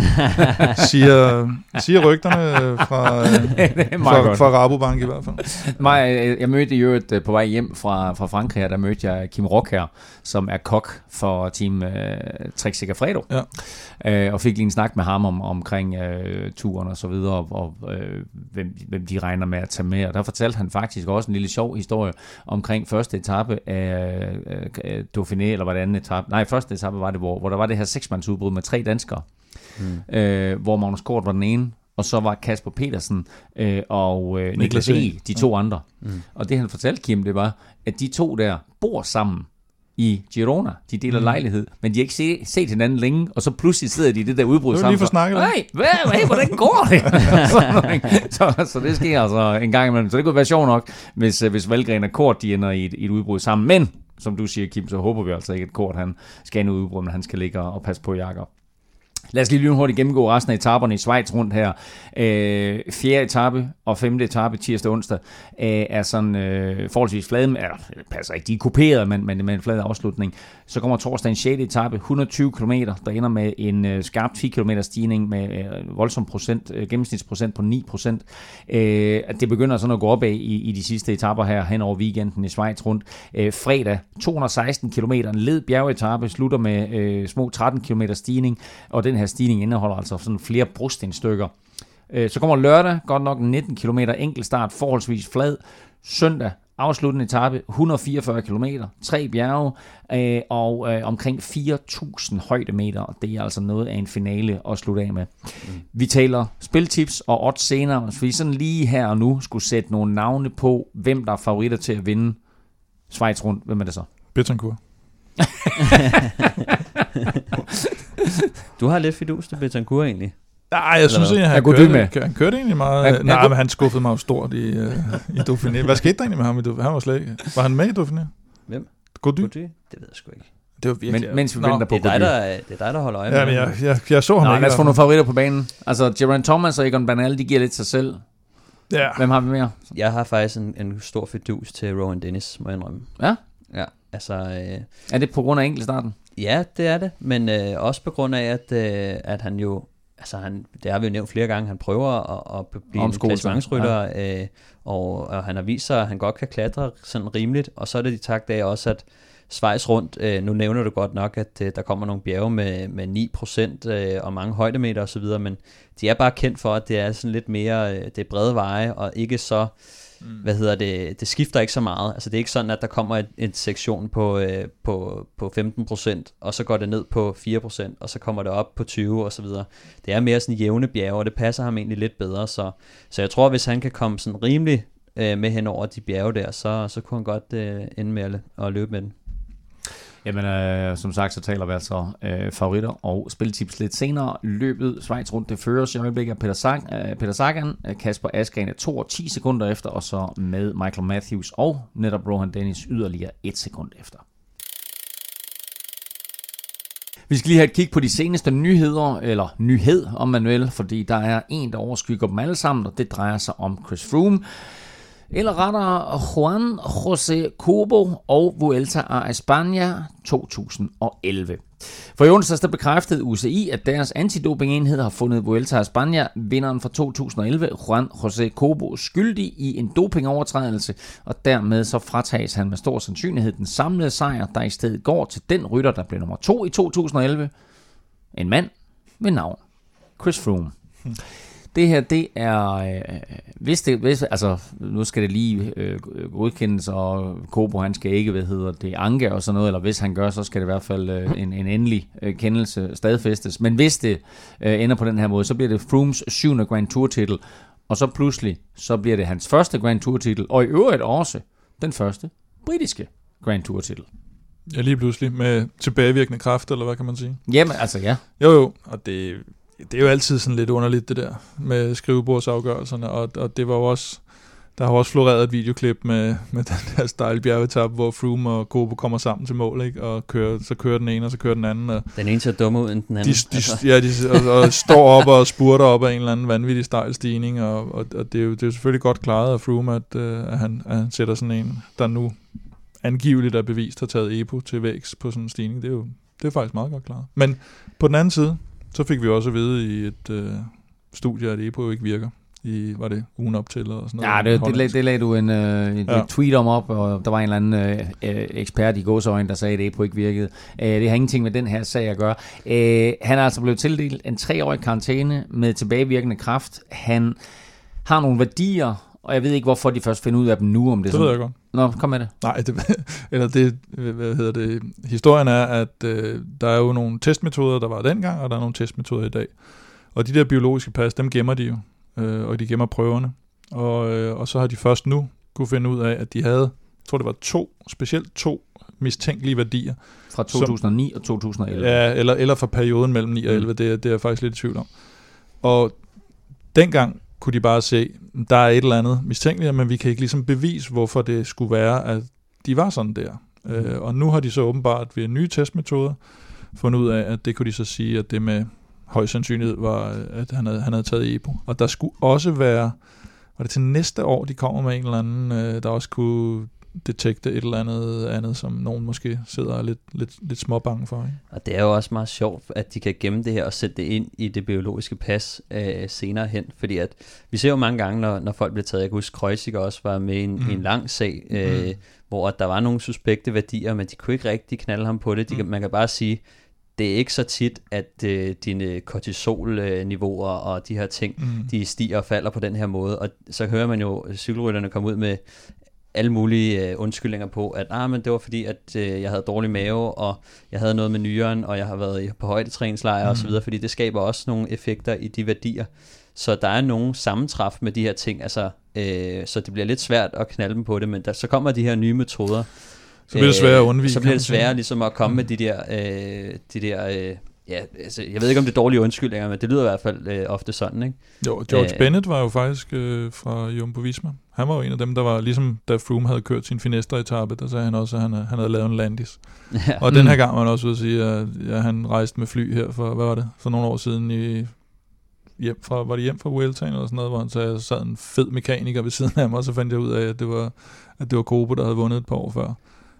siger rygterne fra Rabobank i hvert fald. Jeg mødte i øvrigt på vej hjem fra Frankrig, der mødte jeg Kim Rock her, som er kok for team Trek Segafredo. Ja. Og fik lige en snak med ham omkring turen og så videre, og hvem de regner med at tage med. Og der fortalte han faktisk også en lille sjov historie omkring første etape af Dauphiné, eller var det anden etape? Nej, første etape var det, hvor der var det her 6-mandsudbrud med 3 danskere, hvor Magnus Kort var den ene, og så var Kasper Petersen og Niklas E. de 2 andre. Og det han fortalte, Kim, det var, at de 2 der bor sammen i Girona. De deler lejlighed, men de har ikke set hinanden længe, og så pludselig sidder de i det der udbrud sammen. Det var lige for snakket. Hvordan går det? så det sker altså en gang imellem. Så det kunne være sjovt nok, hvis Valgren og Kort de ender i et udbrud sammen. Men, som du siger, Kim, så håber vi altså ikke, at Kort han skal ind i udbrud, men han skal ligge og passe på Jakob. Lad os lige lynhurtigt gennemgå resten af etaperne i Schweiz rundt her. 4. etape og 5. etape tirsdag og onsdag er sådan forholdsvis flade, passer ikke, de er kuperet, men med en flad afslutning. Så kommer torsdagen 6. etape, 120 km, der ender med en skarp 10 km stigning med voldsom gennemsnitsprocent på 9%. Det begynder sådan at gå opad i de sidste etaper her hen over weekenden i Schweiz rundt. Fredag 216 km, en led bjergetape, slutter med små 13 km stigning, og den her stigning indeholder altså sådan flere brostensstykker. Så kommer lørdag, godt nok 19 km enkeltstart, forholdsvis flad. Søndag, afsluttende etape, 144 km, 3 bjerge og omkring 4.000 højdemeter. Og det er altså noget af en finale at slutte af med. Vi taler spiltips og odds senere, så vi sådan lige her og nu skulle sætte nogle navne på, hvem der er favoritter til at vinde Schweiz rundt. Hvem er det så? Betancourt. Du har lidt fidus til Betancourt egentlig. Nej, jeg synes ikke, han kørte egentlig meget. Men han skuffede mig jo stort i Dauphiné. Hvad skete der egentlig med ham i Dauphiné? Han var slet ikke. Var han med i Dauphiné? Hvem? Gody? Det ved jeg sgu ikke. Det var virkelig... Mens vi venter på det er dig, der holder øje med. Ja, men jeg så ham ikke. Lad os få nogle favoritter på banen. Altså, Geraint Thomas og Egon Bernal, de giver lidt sig selv. Ja. Hvem har vi mere? Jeg har faktisk en stor fidus til Rowan Dennis, må jeg indrømme. Ja? Ja, altså... Er det på grund af enkeltstarten? Ja, det er det, men også på grund af, at han jo... Altså, det har vi jo nævnt flere gange, han prøver at blive en klassementsrytter, og han har vist sig, at han godt kan klatre sådan rimeligt, og så er det i takt af også, at Schweiz rundt, nu nævner du godt nok, at der kommer nogle bjerge med 9% og mange højdemeter osv., men de er bare kendt for, at det er sådan lidt mere, det er brede veje, og ikke så, det skifter ikke så meget. Altså det er ikke sådan, at der kommer en sektion på 15%, og så går det ned på 4%, og så kommer det op på 20 og så videre. Det er mere sådan jævne bjerge, og det passer ham egentlig lidt bedre, så jeg tror, hvis han kan komme sådan rimelig med hen over de bjerge der, så kunne han godt ende med at løbe med den. Jamen, som sagt, så taler vi altså favoritter og spiltips lidt senere. Løbet Schweiz rundt, det føres i øjeblikket af Peter Sagan, Kasper Asgreen er 2 og 10 sekunder efter, og så med Michael Matthews og netop Rowan Dennis yderligere 1 sekund efter. Vi skal lige have et kig på de seneste nyheder, eller nyhed om man vil, fordi der er en, der overskygger dem alle sammen, og det drejer sig om Chris Froome. Eller rettere Juan José Cobo og Vuelta a España 2011. For i onsdags der bekræftede UCI, at deres antidopingenhed har fundet Vuelta a España, vinderen fra 2011, Juan José Cobo, skyldig i en dopingovertrædelse, og dermed så fratages han med stor sandsynlighed den samlede sejr, der i stedet går til den rytter, der blev nummer 2 i 2011. En mand ved navn Chris Froome. Det her, det er, altså nu skal det lige godkendes, og Cobo, han skal ikke, anke og sådan noget, eller hvis han gør, så skal det i hvert fald en endelig kendelse stadfæstes. Men hvis det ender på den her måde, så bliver det Froomes 7. Grand Tour titel, og så pludselig, så bliver det hans første Grand Tour titel, og i øvrigt også den første britiske Grand Tour titel. Ja, lige pludselig, med tilbagevirkende kraft, eller hvad kan man sige? Jamen, altså ja. Jo, og det er jo altid sådan lidt underligt, det der med skrivebordsafgørelserne, og det var jo også, der har også floreret et videoklip med den der stejle bjergetap, hvor Froome og Cobo kommer sammen til mål, ikke? Og så kører den ene, og så kører den anden. Og den ene ser dumme ud end den de anden. og står op og spurter op af en eller anden vanvittig stejl stigning, og det er jo selvfølgelig godt klaret af Froome, at han sætter sådan en, der nu angiveligt er bevist har taget EPO til vægs på sådan en stigning. Det er faktisk meget godt klaret. Men på den anden side, så fik vi også at vide i et studie, at EPO ikke virker. Var det ugen op til og sådan noget? Ja, det lagde du et tweet om op, og der var en eller anden ekspert i gåseøjne, der sagde, at EPO ikke virkede. Det har ingenting med den her sag at gøre. Han er altså blevet tildelt en 3-årig karantæne med tilbagevirkende kraft. Han har nogle værdier, og jeg ved ikke, hvorfor de først finder ud af dem nu, om det ved jeg godt. Nå, kom med det. Nej, historien er, at der er jo nogle testmetoder, der var dengang, og der er nogle testmetoder i dag. Og de der biologiske pas, dem gemmer de jo, og de gemmer prøverne. Og så har de først nu kunne finde ud af, at de havde, jeg tror det var specielt to mistænkelige værdier. Fra 2009 og 2011. Ja, eller fra perioden mellem 9 og 11, det er jeg faktisk lidt i tvivl om. Og dengang kunne de bare se, der er et eller andet mistænkeligt, men vi kan ikke ligesom bevise, hvorfor det skulle være, at de var sådan der. Og nu har de så åbenbart ved nye testmetoder fundet ud af, at det kunne de så sige, at det med høj sandsynlighed var, at han havde taget EPO. Og der skulle også være, var det til næste år, de kommer med en eller anden, der også kunne detekte et eller andet, som nogen måske sidder lidt småbange for. Ikke? Og det er jo også meget sjovt, at de kan gemme det her og sætte det ind i det biologiske pas senere hen, fordi at vi ser jo mange gange, når folk bliver taget, jeg kan huske, Kreuziger også var med i en lang sag, hvor der var nogle suspekte værdier, men de kunne ikke rigtig knalde ham på det. Man kan bare sige, det er ikke så tit, at dine kortisolniveauer og de her ting, de stiger og falder på den her måde, og så hører man jo cykelrytterne komme ud med alle mulige undskyldninger på, at men det var fordi, at jeg havde dårlig mave, og jeg havde noget med nyren, og jeg har været på højdetræningslejr og så videre, fordi det skaber også nogle effekter i de værdier. Så der er nogle sammentræf med de her ting, altså, så det bliver lidt svært at knalde dem på det, men så kommer de her nye metoder. Så bliver det sværere at undvige. Så bliver det sværere ligesom at komme med de der ja, altså, jeg ved ikke, om det er dårlige undskyldninger, men det lyder i hvert fald ofte sådan, ikke? Jo, George Bennett var jo faktisk fra Jumbo Visma. Han var jo en af dem, der var, ligesom da Froome havde kørt sin Finestre-etape, der sagde han også, at han havde lavet en Landis. Ja. Og den her gang var han også ude at sige, at han rejste med fly her for, hvad var det, for nogle år siden hjem fra Vueltaen eller sådan noget, hvor han sagde, at sad en fed mekaniker ved siden af ham, og så fandt jeg ud af, at det var Kobo, der havde vundet et par år før.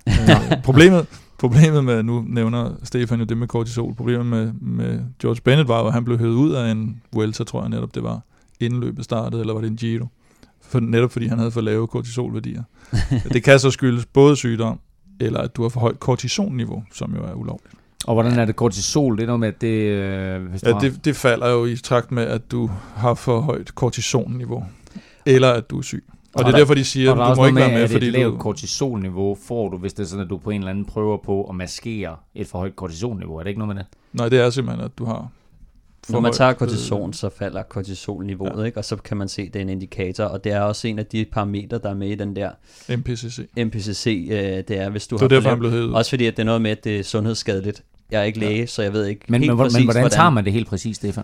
Problemet med, nu nævner Stefan jo det med kortisol, problemet med George Bennett var, at han blev hævet ud af en Vuelta, tror jeg netop det var, inden løbet startede, eller var det en Giro? Netop fordi han havde for lave kortisolværdier. Det kan så skyldes både sygdom, eller at du har for højt kortisonniveau, som jo er ulovligt. Og hvordan er det kortisol? Det er noget med, at det... det falder jo i trakt med, at du har for højt kortisonniveau, eller at du er syg. Og det er derfor, de siger, at du må ikke være med, fordi et lavt kortisolniveau får du, hvis det er sådan, at du på en eller anden prøver på at maskere et for højt kortisolniveau. Er det ikke noget med det? Nej, det er simpelthen, at du har... Når man tager kortison, så falder kortisolniveauet, ikke? Og så kan man se, at det er en indikator, og det er også en af de parametre, der er med i den der MPCC, det er, hvis du har derfor, også fordi, at det er noget med, at det er sundhedsskadeligt. Jeg er ikke læge, så jeg ved ikke helt præcis, men hvordan tager man det helt præcis, Stefan?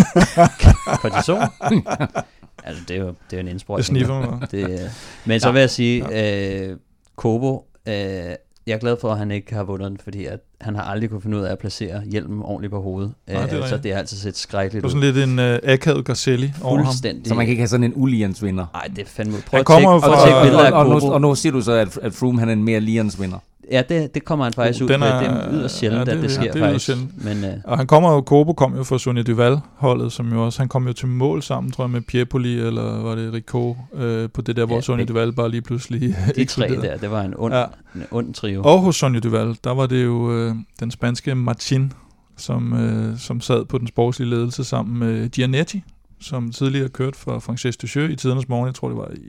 Kortison? Altså, det er jo en indsprøjtning. Det sniffer mig. Men så vil jeg sige, Kobo, jeg er glad for, at han ikke har vundet den, fordi at han har aldrig kunne finde ud af at placere hjelmen ordentligt på hovedet. Så det er altid set skrækkeligt ud. Det er sådan lidt en akavet Garcelli over ham. Så man kan ikke have sådan en Ulians vinder. Nej, det er fandme. Prøv at tjekke billeder af Kobo. Og nu siger du så, at Froome han er en mere Lians vinder. Ja, det kommer han faktisk ud. Det er yderst sjældent, at det sker faktisk. Men, og Kobo kom jo fra Sonia Duval-holdet, som jo også, han kom jo til mål sammen, tror jeg, med Piepoli, eller var det Rico, på det der, hvor Sonia Duval bare lige pludselig de tre der, det var en ond trio. Og hos Sonia Duval, der var det jo den spanske Martin, som sad på den sportslige ledelse sammen med Gianetti, som tidligere kørt for Frances Ducheux i tidernes morgen, jeg tror det var i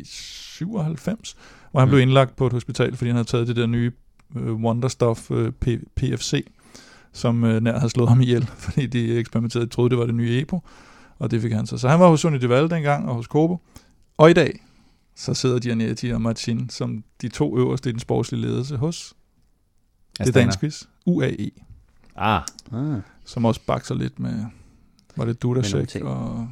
97, hvor han blev indlagt på et hospital, fordi han havde taget det der nye Wonderstuff PFC, som nær havde slået ham ihjel, fordi de eksperimenterede, troede det var det nye EPO, og det fik han så. Så han var hos Sonia Duval dengang, og hos Kobo, og i dag, så sidder Gianetti og Martin som de to øverste i den sportslige ledelse hos det danske UAE, som også bakser lidt med, var det Dudasek og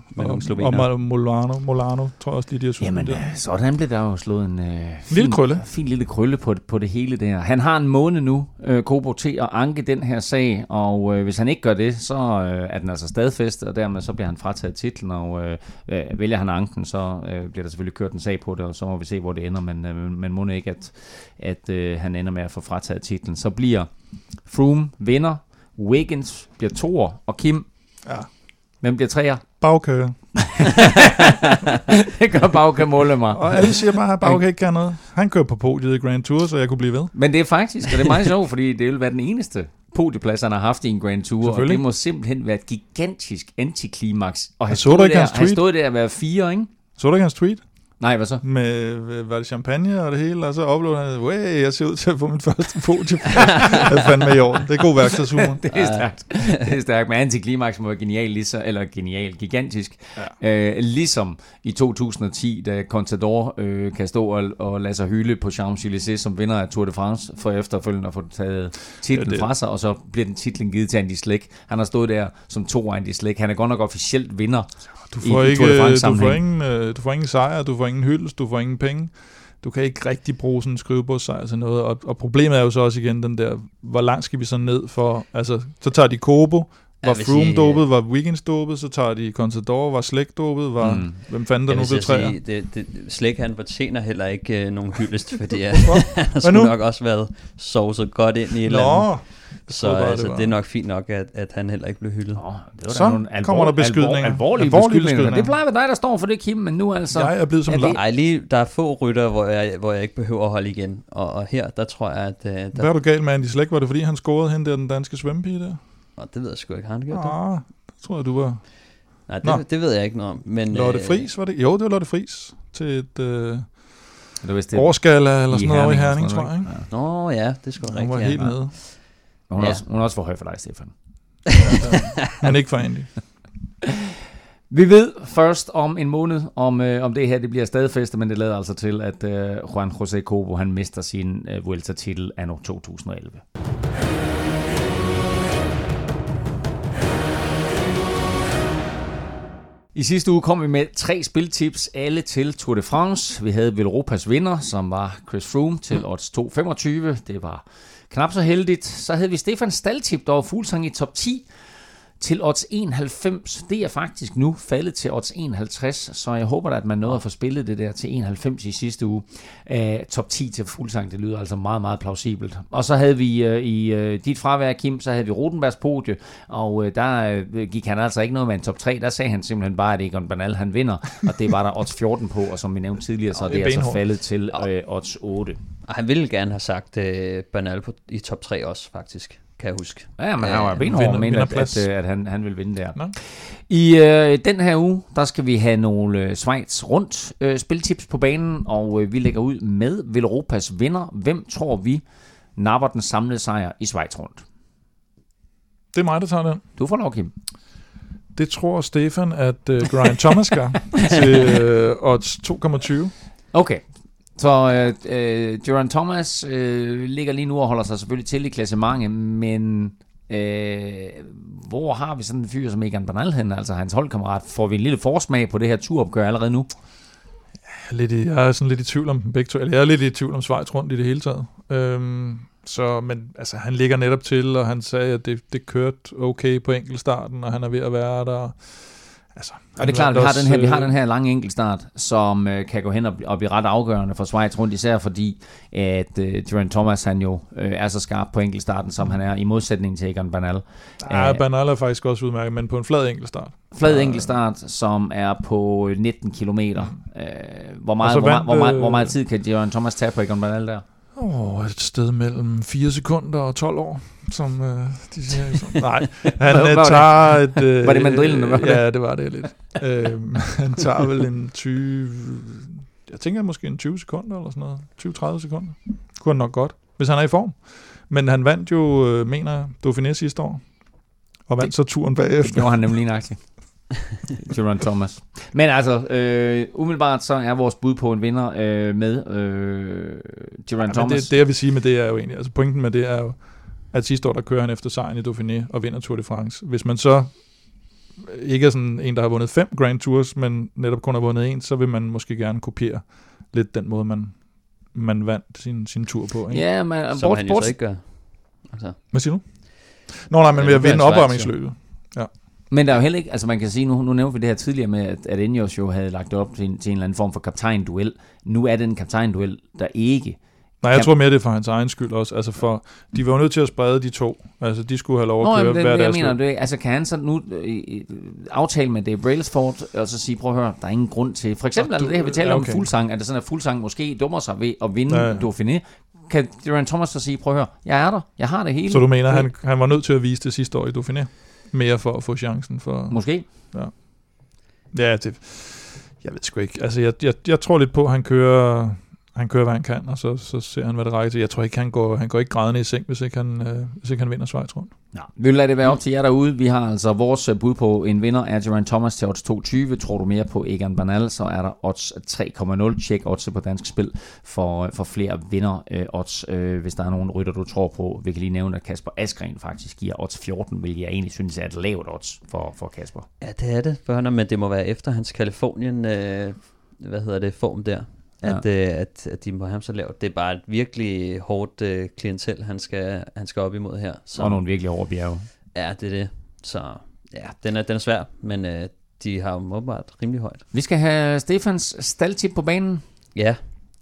Molano, tror jeg også lige, de har slået. Jamen, sådan blev der jo slået en fin lille krølle på det hele der. Han har en måned nu, Kobo, til at anke den her sag, og hvis han ikke gør det, så er den altså stadfæstet, og dermed så bliver han frataget titlen, og vælger han anken, så bliver der selvfølgelig kørt en sag på det, og så må vi se, hvor det ender, men må ikke, at han ender med at få frataget titlen. Så bliver Froome vinder, Wiggins bliver toer, og Kim... Ja. Hvem bliver træer? Bagkø. Det gør Bagkø måle mig. Og alle siger bare, at Bagkø ikke kan noget. Han kører på podiet i Grand Tour, så jeg kunne blive ved. Men det er faktisk, og det er meget sjovt, fordi det vil være den eneste podieplads, han har haft i en Grand Tour, og det må simpelthen være et gigantisk antiklimaks. Og han stod der at være 4, ikke? Så du ikke hans tweet? Nej, hvad så? Var det champagne og det hele, og så oplevede han, jeg ser ud til at få min første podie. Jeg fandt med i år. Det er god værktøjshumor. Det er stærkt. Det er stærkt. Men antiklimaks må være gigantisk. Ja. Ligesom i 2010, da Contador kan stå og lade sig hylde på Champs-Élysées som vinder af Tour de France, for efterfølgende at få taget titlen fra sig, og så bliver den titlen givet til Andy Schleck. Han har stået der som 2 Andy Schleck. Han er godt nok officielt vinder. Du får ingen sejr, du får ingen hyldest, du får ingen penge. Du kan ikke rigtig bruge sådan en skrivebordssejr til noget. Og problemet er jo så også igen den der, hvor langt skal vi så ned for, altså, så tager de Kobo, var Froome dopet, var Wiggins dopet, så tager de Contador, var Schleck dopet, var hvem fanden der nu blev træer. Schleck, han fortjener heller ikke nogen hyldest, fordi han skulle nok også været sovset godt ind i et eller andet. Så altså, det er nok fint nok, at han heller ikke blev hyldet. Så kommer der beskydninger. Alvorlige beskydninger. Det plejer dig, der står for det, Kim, men nu altså... Jeg er blevet som der er få rytter, hvor jeg ikke behøver at holde igen. Og her, der tror jeg, at... Hvad er du galt med Andy Schleck? Var det fordi, han scorede hen der den danske svømmepige der? Det ved jeg sgu ikke. Har han gjort det? Det tror jeg, du var... Nej, det ved jeg ikke noget om. Men, Lotte Friis, var det? Jo, det var Lotte Friis til et... årskala eller sådan noget i Herning, tror jeg. Nå ja, det skulle rigtigt. Hun var helt nede. Hun er også for høj for dig, Stefan. Men ikke for Andy. Vi ved først om en måned, om det her det bliver stadfæstet, men det lader altså til, at Juan José Cobo han mister sin Vuelta-titel anno 2011. I sidste uge kom vi med 3 spiltips, alle til Tour de France. Vi havde Velropas vinder, som var Chris Froome til odds 2,25. Det var knap så heldigt. Så havde vi Stefan Staltip, der var Fuglsang i top 10 til odds 91. Det er faktisk nu faldet til odds 51, så jeg håber da, at man nåede at få spillet det der til 91 i sidste uge. Top 10 til Fuglsang, det lyder altså meget, meget plausibelt. Og så havde vi i dit fravær, Kim, så havde vi Rodenbergs podie, og der gik han altså ikke noget med en top 3. Der sagde han simpelthen bare, at Egan Bernal han vinder, og det var der odds 14 på, og som vi nævnte tidligere, så det er altså faldet til odds 8. Og han ville gerne have sagt Bernal i top 3 også, faktisk. Kan jeg huske. Ja, men han var benhård med, at han vil vinde der. No. I den her uge, der skal vi have nogle Schweiz rundt spiltips på banen, og vi lægger ud med Velropas vinder. Hvem tror vi napper den samlede sejr i Schweiz rundt? Det er mig, der tager den. Du får lov, Kim. Det tror Stefan, at Geraint Thomas gør til odds 2,20. Okay. Så Geraint Thomas ligger lige nu og holder sig selvfølgelig til i klassementet, men hvor har vi sådan en fyr som Egan Bernal hen, altså hans holdkammerat? Får vi en lille forsmag på det her turopgør allerede nu? Jeg er sådan lidt i tvivl om dem begge to. Jeg er lidt i tvivl om Schweiz rundt i det hele taget. Men altså, han ligger netop til, og han sagde, at det kørte okay på enkeltstarten, og han er ved at være der. Altså, og det er klart, at vi har den her lange enkeltstart, som kan gå hen og blive ret afgørende for Schweiz rundt, især fordi, at Geraint Thomas han jo er så skarp på enkeltstarten, som han er, i modsætning til Egan Bernal. Ja, Bernal er faktisk også udmærket, men på en flad enkeltstart. Flad enkeltstart, som er på 19 kilometer. Hvor meget tid kan Geraint Thomas tage på Egan Bernal der? Et sted mellem 4 sekunder og 12 år, som de siger. Nej, han tager et... var det mandrillen? Ja, det var det lidt. Han tager vel en 20... Jeg tænker måske en 20 sekunder eller sådan noget. 20-30 sekunder. Kunne han nok godt, hvis han er i form. Men han vandt jo, mener Dauphiné sidste år. Og vandt så turen bagefter. Det gjorde han nemlig nøjagtigt. Geraint Thomas. Men altså, umiddelbart så er vores bud på en vinder med Geraint Thomas. Det jeg vil sige med det er jo egentlig, altså pointen med det er jo, at sidste år der kører han efter sejren i Dauphiné og vinder Tour de France. Hvis man så ikke er sådan en, der har vundet 5 Grand Tours, men netop kun har vundet 1, så vil man måske gerne kopiere lidt den måde, man vandt sin tur på. Ikke? Ja, men som han jo så ikke gør. Altså. Hvad siger du? Nej, men ved at vinde opvarmningsløbet. Ja. Men der er jo heller ikke, altså man kan sige, nu nævnte vi det her tidligere med, at Ineos jo havde lagt op til en eller anden form for kaptajnduel. Nu er det en kaptajnduel, der ikke... Nej, jeg tror mere, det er for hans egen skyld også. Altså for, de var jo nødt til at sprede de to. Altså de skulle have lov at køre hver deres løb. Altså kan han så nu aftale med Dave Brailsford, og så sige, prøv at høre, der er ingen grund til... For eksempel det her, vi taler om Fuglsang, at det sådan, at Fuglsang måske dummer sig ved at vinde Dauphiné. Kan Geraint Thomas så sige, prøv at høre, jeg er der, jeg har det hele. Så du mener, han var nødt til at vise det sidste år i Dauphiné? Mere for at få chancen for... Måske. Ja, det... Jeg ved sgu ikke. Altså, jeg tror lidt på, at han kører, hvad han kan, og så ser han, hvad det rækker til. Jeg tror ikke, han går ikke grædende i seng, hvis ikke han vinder Schweiz rundt. Ja, vi vil lade det være op til jer derude. Vi har altså vores bud på en vinder af Geraint Thomas til odds 2,20. Tror du mere på Egan Bernal, så er der odds 3,0. Tjek odds på Dansk Spil for flere vinder odds, hvis der er nogen rytter, du tror på. Vi kan lige nævne, at Kasper Askren faktisk giver odds 14, hvilket jeg egentlig synes er et lavt odds for Kasper. Ja, det er det, men det må være efter hans Kalifornien, form der. At de må have ham så lavt. Det er bare et virkelig hårdt klientel, han skal op imod her. Så, og nogle virkelig hårde bjerge. Ja, det er det. Så ja, den er svær, men de har jo åbenbart rimelig højt. Vi skal have Stefans staldtip på banen. Ja,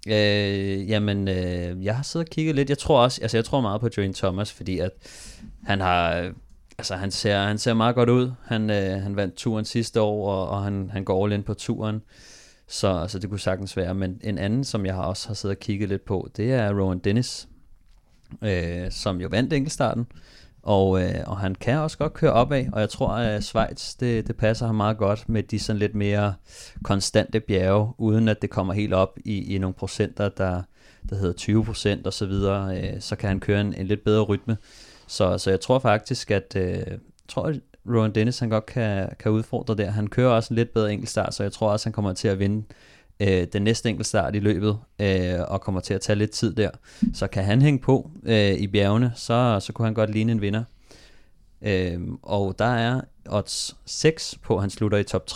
jeg har siddet og kigget lidt. Jeg tror meget på Geraint Thomas, fordi at han har... Altså, han ser meget godt ud. Han vandt turen sidste år, og han går all in på turen. Så det kunne sagtens være. Men en anden, som jeg også har siddet og kigget lidt på, det er Rowan Dennis, som jo vandt enkeltstarten. Og han kan også godt køre opad, og jeg tror, at Schweiz, det passer ham meget godt med de sådan lidt mere konstante bjerge, uden at det kommer helt op i nogle procenter, der hedder 20% og så videre. Så kan han køre en lidt bedre rytme. Så jeg tror faktisk, at Rowan Dennis han godt kan udfordre der. Han kører også en lidt bedre enkeltstart, så jeg tror også, han kommer til at vinde den næste enkeltstart i løbet, og kommer til at tage lidt tid der. Så kan han hænge på i bjergene, så kunne han godt ligne en vinder. Og der er odds 6 på, at han slutter i top 3.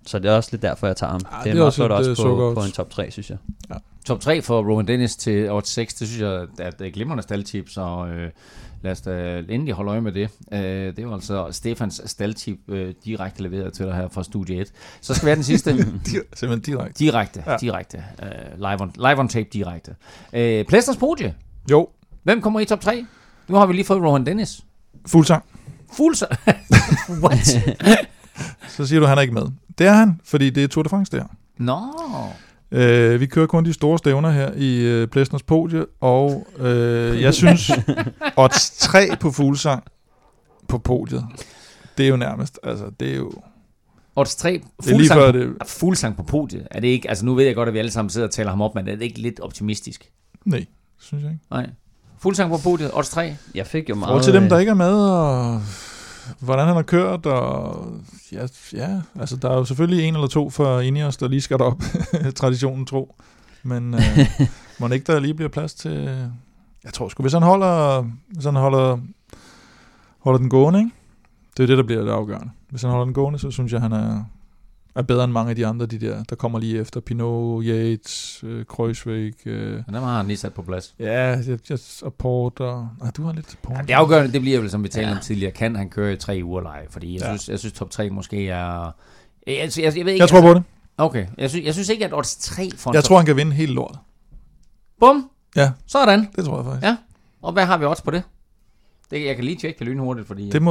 Så det er også lidt derfor, jeg tager ham. Ah, det er meget også flot også på et en top 3, synes jeg. Ja. Top 3 for Rowan Dennis til odds 6, det synes jeg er et glimrende staldtip, så lad os da endelig holde øje med det. Det var altså Stefans staldtip direkte leveret til dig her fra Studie 1. Så skal vi have den sidste. Simpelthen direkte. Direkte. Live on tape direkte. Plæsters podie. Jo. Hvem kommer i top 3? Nu har vi lige fået Rowan Dennis. Fuglsang. What? Så siger du, han er ikke med. Det er han, fordi det er Tour de France, det her. Nå. Vi kører kun de store stævner her i Plæstners podie, og jeg synes, odds 3 på Fuglsang på podiet, det er jo nærmest, altså det er jo... Odds 3, Fuglsang på podiet, er det ikke, altså nu ved jeg godt, at vi alle sammen sidder og taler ham op, men er det ikke lidt optimistisk? Nej, synes jeg ikke. Nej. Fuglsang på podiet, odds 3. Jeg fik jo meget... Og til dem, der ikke er med, og hvordan han har kørt, og ja, altså der er jo selvfølgelig en eller to for Ineos, der lige skal derop, traditionen tro. Men må ikke der lige bliver plads til... Jeg tror sgu, hvis han holder den gående, ikke? Det er det, der bliver det afgørende. Hvis han holder den gående, så synes jeg, han er bedre end mange af de andre, der kommer lige efter. Pinot, Yates, Kruijswijk. Dem har han lige sat på plads. Ja, og Port. Du har lidt Port. Ja, det afgørende, det bliver vel, som vi talte om tidligere, kan han køre i 3 uger leje? Fordi jeg synes top 3 måske er... Jeg ved ikke, jeg tror på det. Okay, jeg synes ikke, at odds 3 for jeg tror, han kan vinde hele lortet. Bum! Ja. Sådan. Det tror jeg faktisk. Ja. Og hvad har vi odds på det? Jeg kan lige tjekke det lynhurtigt, fordi... Det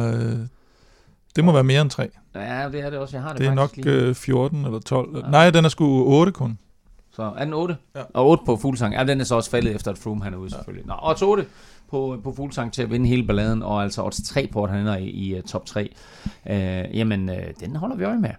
må være mere end 3. Ja, det er det også. Jeg har det er nok 14 eller 12. Ja. Nej, den er sgu 8 kun. Så er den 8? Ja. Og 8 på Fuglsang. Ja, den er så også faldet efter, at Froome han er ude selvfølgelig. Nå, odds 8 på Fuglsang til at vinde hele balladen, og altså odds 3 på, at han er i top 3. Den holder vi øje med.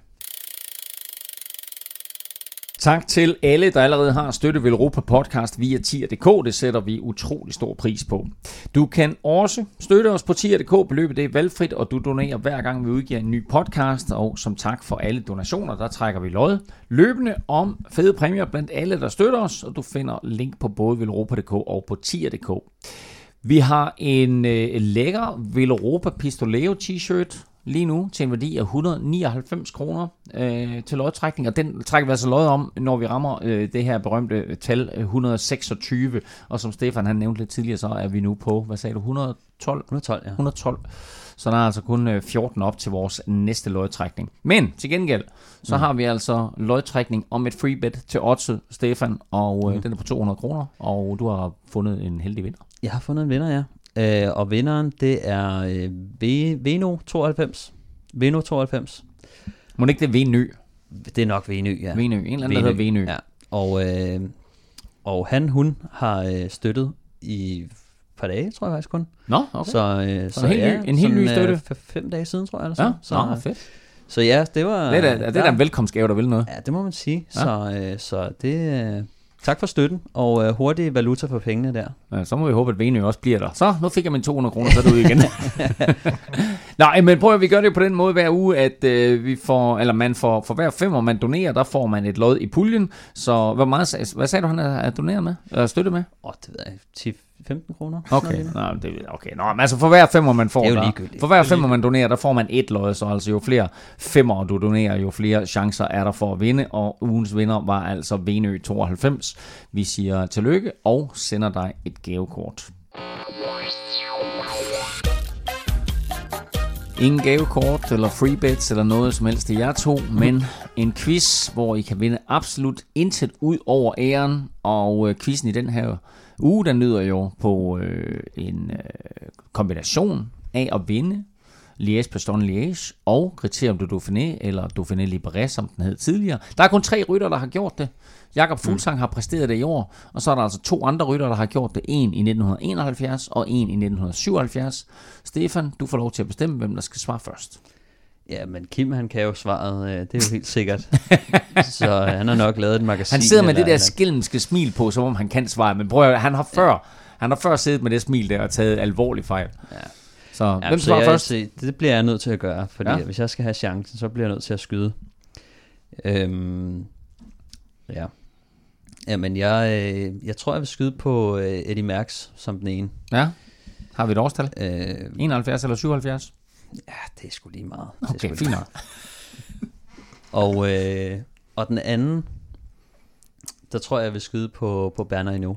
Tak til alle, der allerede har støttet Velropa Podcast via tier.dk. Det sætter vi utrolig stor pris på. Du kan også støtte os på tier.dk. Beløbet det er valgfrit, og du donerer hver gang vi udgiver en ny podcast. Og som tak for alle donationer, der trækker vi lod løbende om fede præmier blandt alle, der støtter os. Og du finder link på både velropa.dk og på tier.dk. Vi har en lækker Velropa Pistoleo t-shirt lige nu til en værdi af 199 kroner til lodtrækning, og den trækker vi altså lod om, når vi rammer det her berømte tal 126, og som Stefan han nævnte lidt tidligere, så er vi nu på, hvad sagde du, 112? 112, ja. 112. Så der er altså kun 14 op til vores næste lodtrækning. Men til gengæld, så har vi altså lodtrækning om et free bet til Odset, Stefan, og den er på 200 kroner, og du har fundet en heldig vinder. Jeg har fundet en vinder, ja. Og vinderen, det er Veno 92. Veno 92. Må det ikke det Venø? Det er nok Venø, ja. Venø, en eller anden, der hedder Venø. Ja. Og hun har støttet i et par dage, tror jeg faktisk kun. Nå, okay. Så en helt ny støtte. 5 dage siden, tror jeg. Eller ja, så fedt. Så ja, det var... Det er da en velkomstgave, der vil noget. Ja, det må man sige. Ja. Så det... Tak for støtten, og hurtig valuta for pengene der. Ja, så må vi håbe, at Venø også bliver der. Så, nu fik jeg mine 200 kroner, så er det ud igen. Nej, men prøv at vi gør det på den måde hver uge, at vi får, eller man får, for hver 5, man donerer, der får man et lod i puljen. Så hvad sagde du, han er doneret med? Eller støtte med? Det ved jeg, 10-15 kroner. Okay, Nå, men altså for hver 5, man får, der, for hver 5, man donerer, der får man et lod, så altså jo flere 5'er du donerer, jo flere chancer er der for at vinde, og ugens vinder var altså Venø 92. Vi siger tillykke og sender dig et gavekort. Ingen gavekort eller freebets eller noget som helst til jer to, men en quiz, hvor I kan vinde absolut intet ud over æren, og quizzen i den her uge, den lyder jo på en kombination af at vinde Liège-Bastogne-Liège og Criterium du Dauphiné, eller Dauphiné Libéré, som den hed tidligere. Der er kun 3 rytter, der har gjort det. Jakob Fuglsang har præsteret det i år, og så er der altså 2 andre rytter, der har gjort det. En i 1971 og en i 1977. Stefan, du får lov til at bestemme, hvem der skal svare først. Ja, men Kim, han kan jo svaret, det er jo helt sikkert. Så han har nok lavet et magasin. Han sidder med det der skælmske smil på, som om han kan svare, men prøv at, han har før siddet med det smil der og taget alvorlig fejl. Ja. Så hvem svarer først? Det bliver jeg nødt til at gøre, fordi hvis jeg skal have chancen, så bliver jeg nødt til at skyde. Ja. Jamen, jeg tror, jeg vil skyde på Eddy Merckx som den ene. Ja. Har vi et årstal? 71 eller 77? Ja, det er sgu lige meget. Okay, fint nok. Og den anden, der tror jeg vil skyde på Bernard Hinault.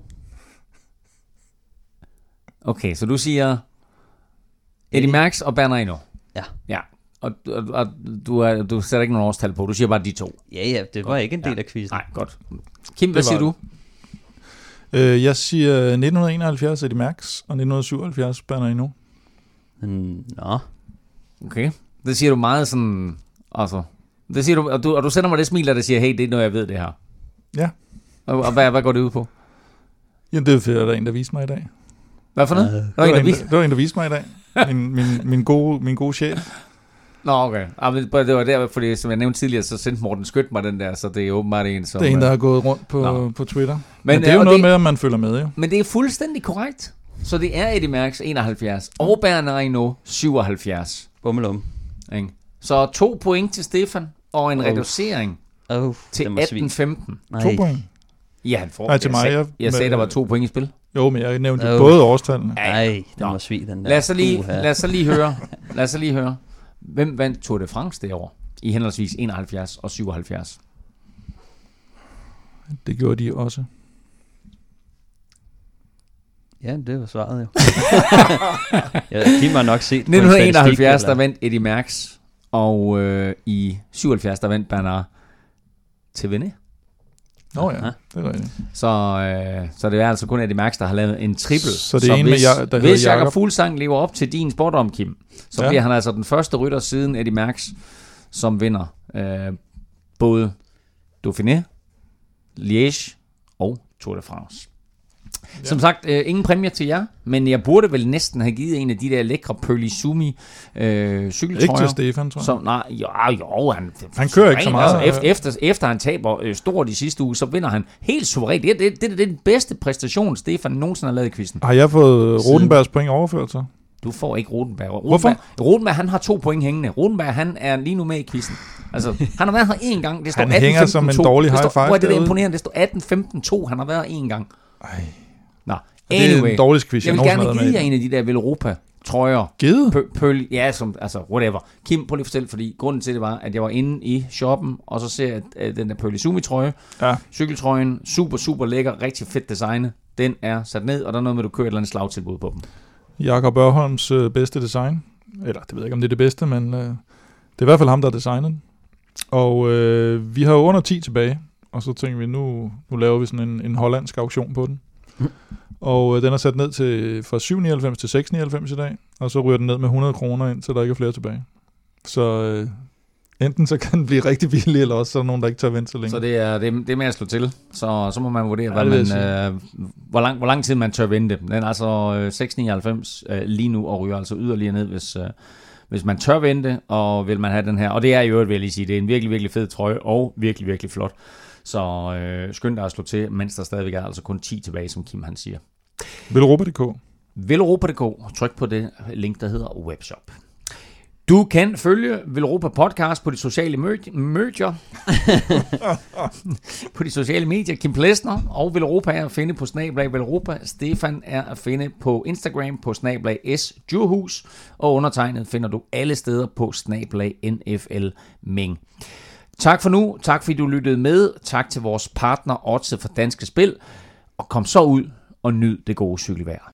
Okay, så du siger Eddy Merckx og Bernard Hinault. Ja. Og du sætter ikke nogen årstal på, du siger bare de to. Ja, det var ikke en del af quizzen. Nej, godt. Kim, hvad siger du? Jeg siger 1971 Eddy Merckx og 1977 Bernard Hinault. Nå. Okay. Det siger du meget sådan, altså. Det siger du, og du sender mig det smil, der siger, hey, det er noget, jeg ved det her. Ja. Og hvad går det ud på? Jamen, det er der en, der viste mig i dag. Hvad for noget? Det var en, der viste mig i dag. Min gode sjæl. Nå, okay. Det var der, fordi som jeg nævnte tidligere, så sendte Morten Skødt mig den der, så det er åbenbart en, som... Det er en, der har gået rundt på Twitter. Men det er jo noget med, at man følger med, jo. Men det er fuldstændig korrekt. Så det er Eddy Merckx 71, og Bernard Hinault 77. Bummelum. Så 2 point til Stefan, og en reducering til 18-15. 2 point? Ja, han får. Nej, til mig. Jeg sagde, der var 2 point i spil. Jo, men jeg nævnte både årstallene. Nej, den var svig, den der. Lad os så lige høre. Hvem vandt Tour de France det år? I henholdsvis 71 og 77. Det gjorde de også. Ja, det var svaret jo. Kim har nok set 1971, der vandt Eddy Merckx, og i 77, der vandt Bernard Thévenet. Nå ja, det er rigtigt. Så det er altså kun Eddy Merckx, der har lavet en triple. Så det er en med hvis Jakob Fuglsang lever op til din spådom, Kim, så bliver han altså den første rytter siden Eddy Merckx, som vinder både Dauphiné, Liège og Tour de France. Ja. Som sagt, ingen præmie til jer, men jeg burde vel næsten have givet en af de der lækre Pearly Sumi cykeltrøjer. Ikke til Stefan, tror jeg. Jo, han kører ikke så meget. Altså, efter han taber stort i sidste uge, så vinder han helt suverænt. Det er den bedste præstation, Stefan nogensinde har lavet i quizzen. Har jeg fået Rodenbergs point overført så? Du får ikke Rodenberg. Hvorfor? Rodenberg, han har 2 point hængende. Rodenberg, han er lige nu med i quizzen. Altså, han har været her 1 gang. Det står han hænger som en dårlig high five. Hvor er det imponerende? Det står 18-15-2. Han har været 1 gang. Ej. Nå, anyway. Det er en dårlig quiz. Jeg vil gerne give jer en af de der Velropa-trøjer. Givet? Ja, som, altså whatever. Kim, prøv lige at fortælle, fordi grunden til det var, at jeg var inde i shoppen, og så ser jeg, at den der Pearly Sumi-trøje, cykeltrøjen, super lækker, rigtig fedt designet, den er sat ned, og der er noget med, at du kører et eller andet slagtilbud på dem. Jakob Ørholms bedste design. Eller, det ved jeg ikke, om det er det bedste, men det er i hvert fald ham, der har designet. Og vi har jo under 10 tilbage, og så tænker vi, nu laver vi sådan en hollandsk auktion på den. Og den er sat ned til fra 7,99 til 6,99 i dag, og så ryger den ned med 100 kroner ind, så der ikke er flere tilbage. Så enten så kan den blive rigtig billig, eller også så er der nogen, der ikke tør vente så længe. Så det er med at slå til, så må man vurdere, hvor lang tid man tør vente. Den er altså 6,99 lige nu, og ryger altså yderligere ned, hvis man tør vente, og vil man have den her. Og det er jo, vil jeg lige sige, det er en virkelig, virkelig fed trøje, og virkelig, virkelig flot. Så skynd dig at slå til, mens der stadigvæk er altså kun 10 tilbage, som Kim han siger. Velropa.dk. Velropa.dk. Tryk på det link, der hedder webshop. Du kan følge Velropa Podcast på de sociale medier. På de sociale medier. Kim Plesner og Velropa er at finde på @Velropa. Stefan er at finde på Instagram på @sdjurhus. Og undertegnet finder du alle steder på @NFLming. Tak for nu. Tak fordi du lyttede med. Tak til vores partner Odds for Danske Spil. Og kom så ud og nyd det gode cykelvejr.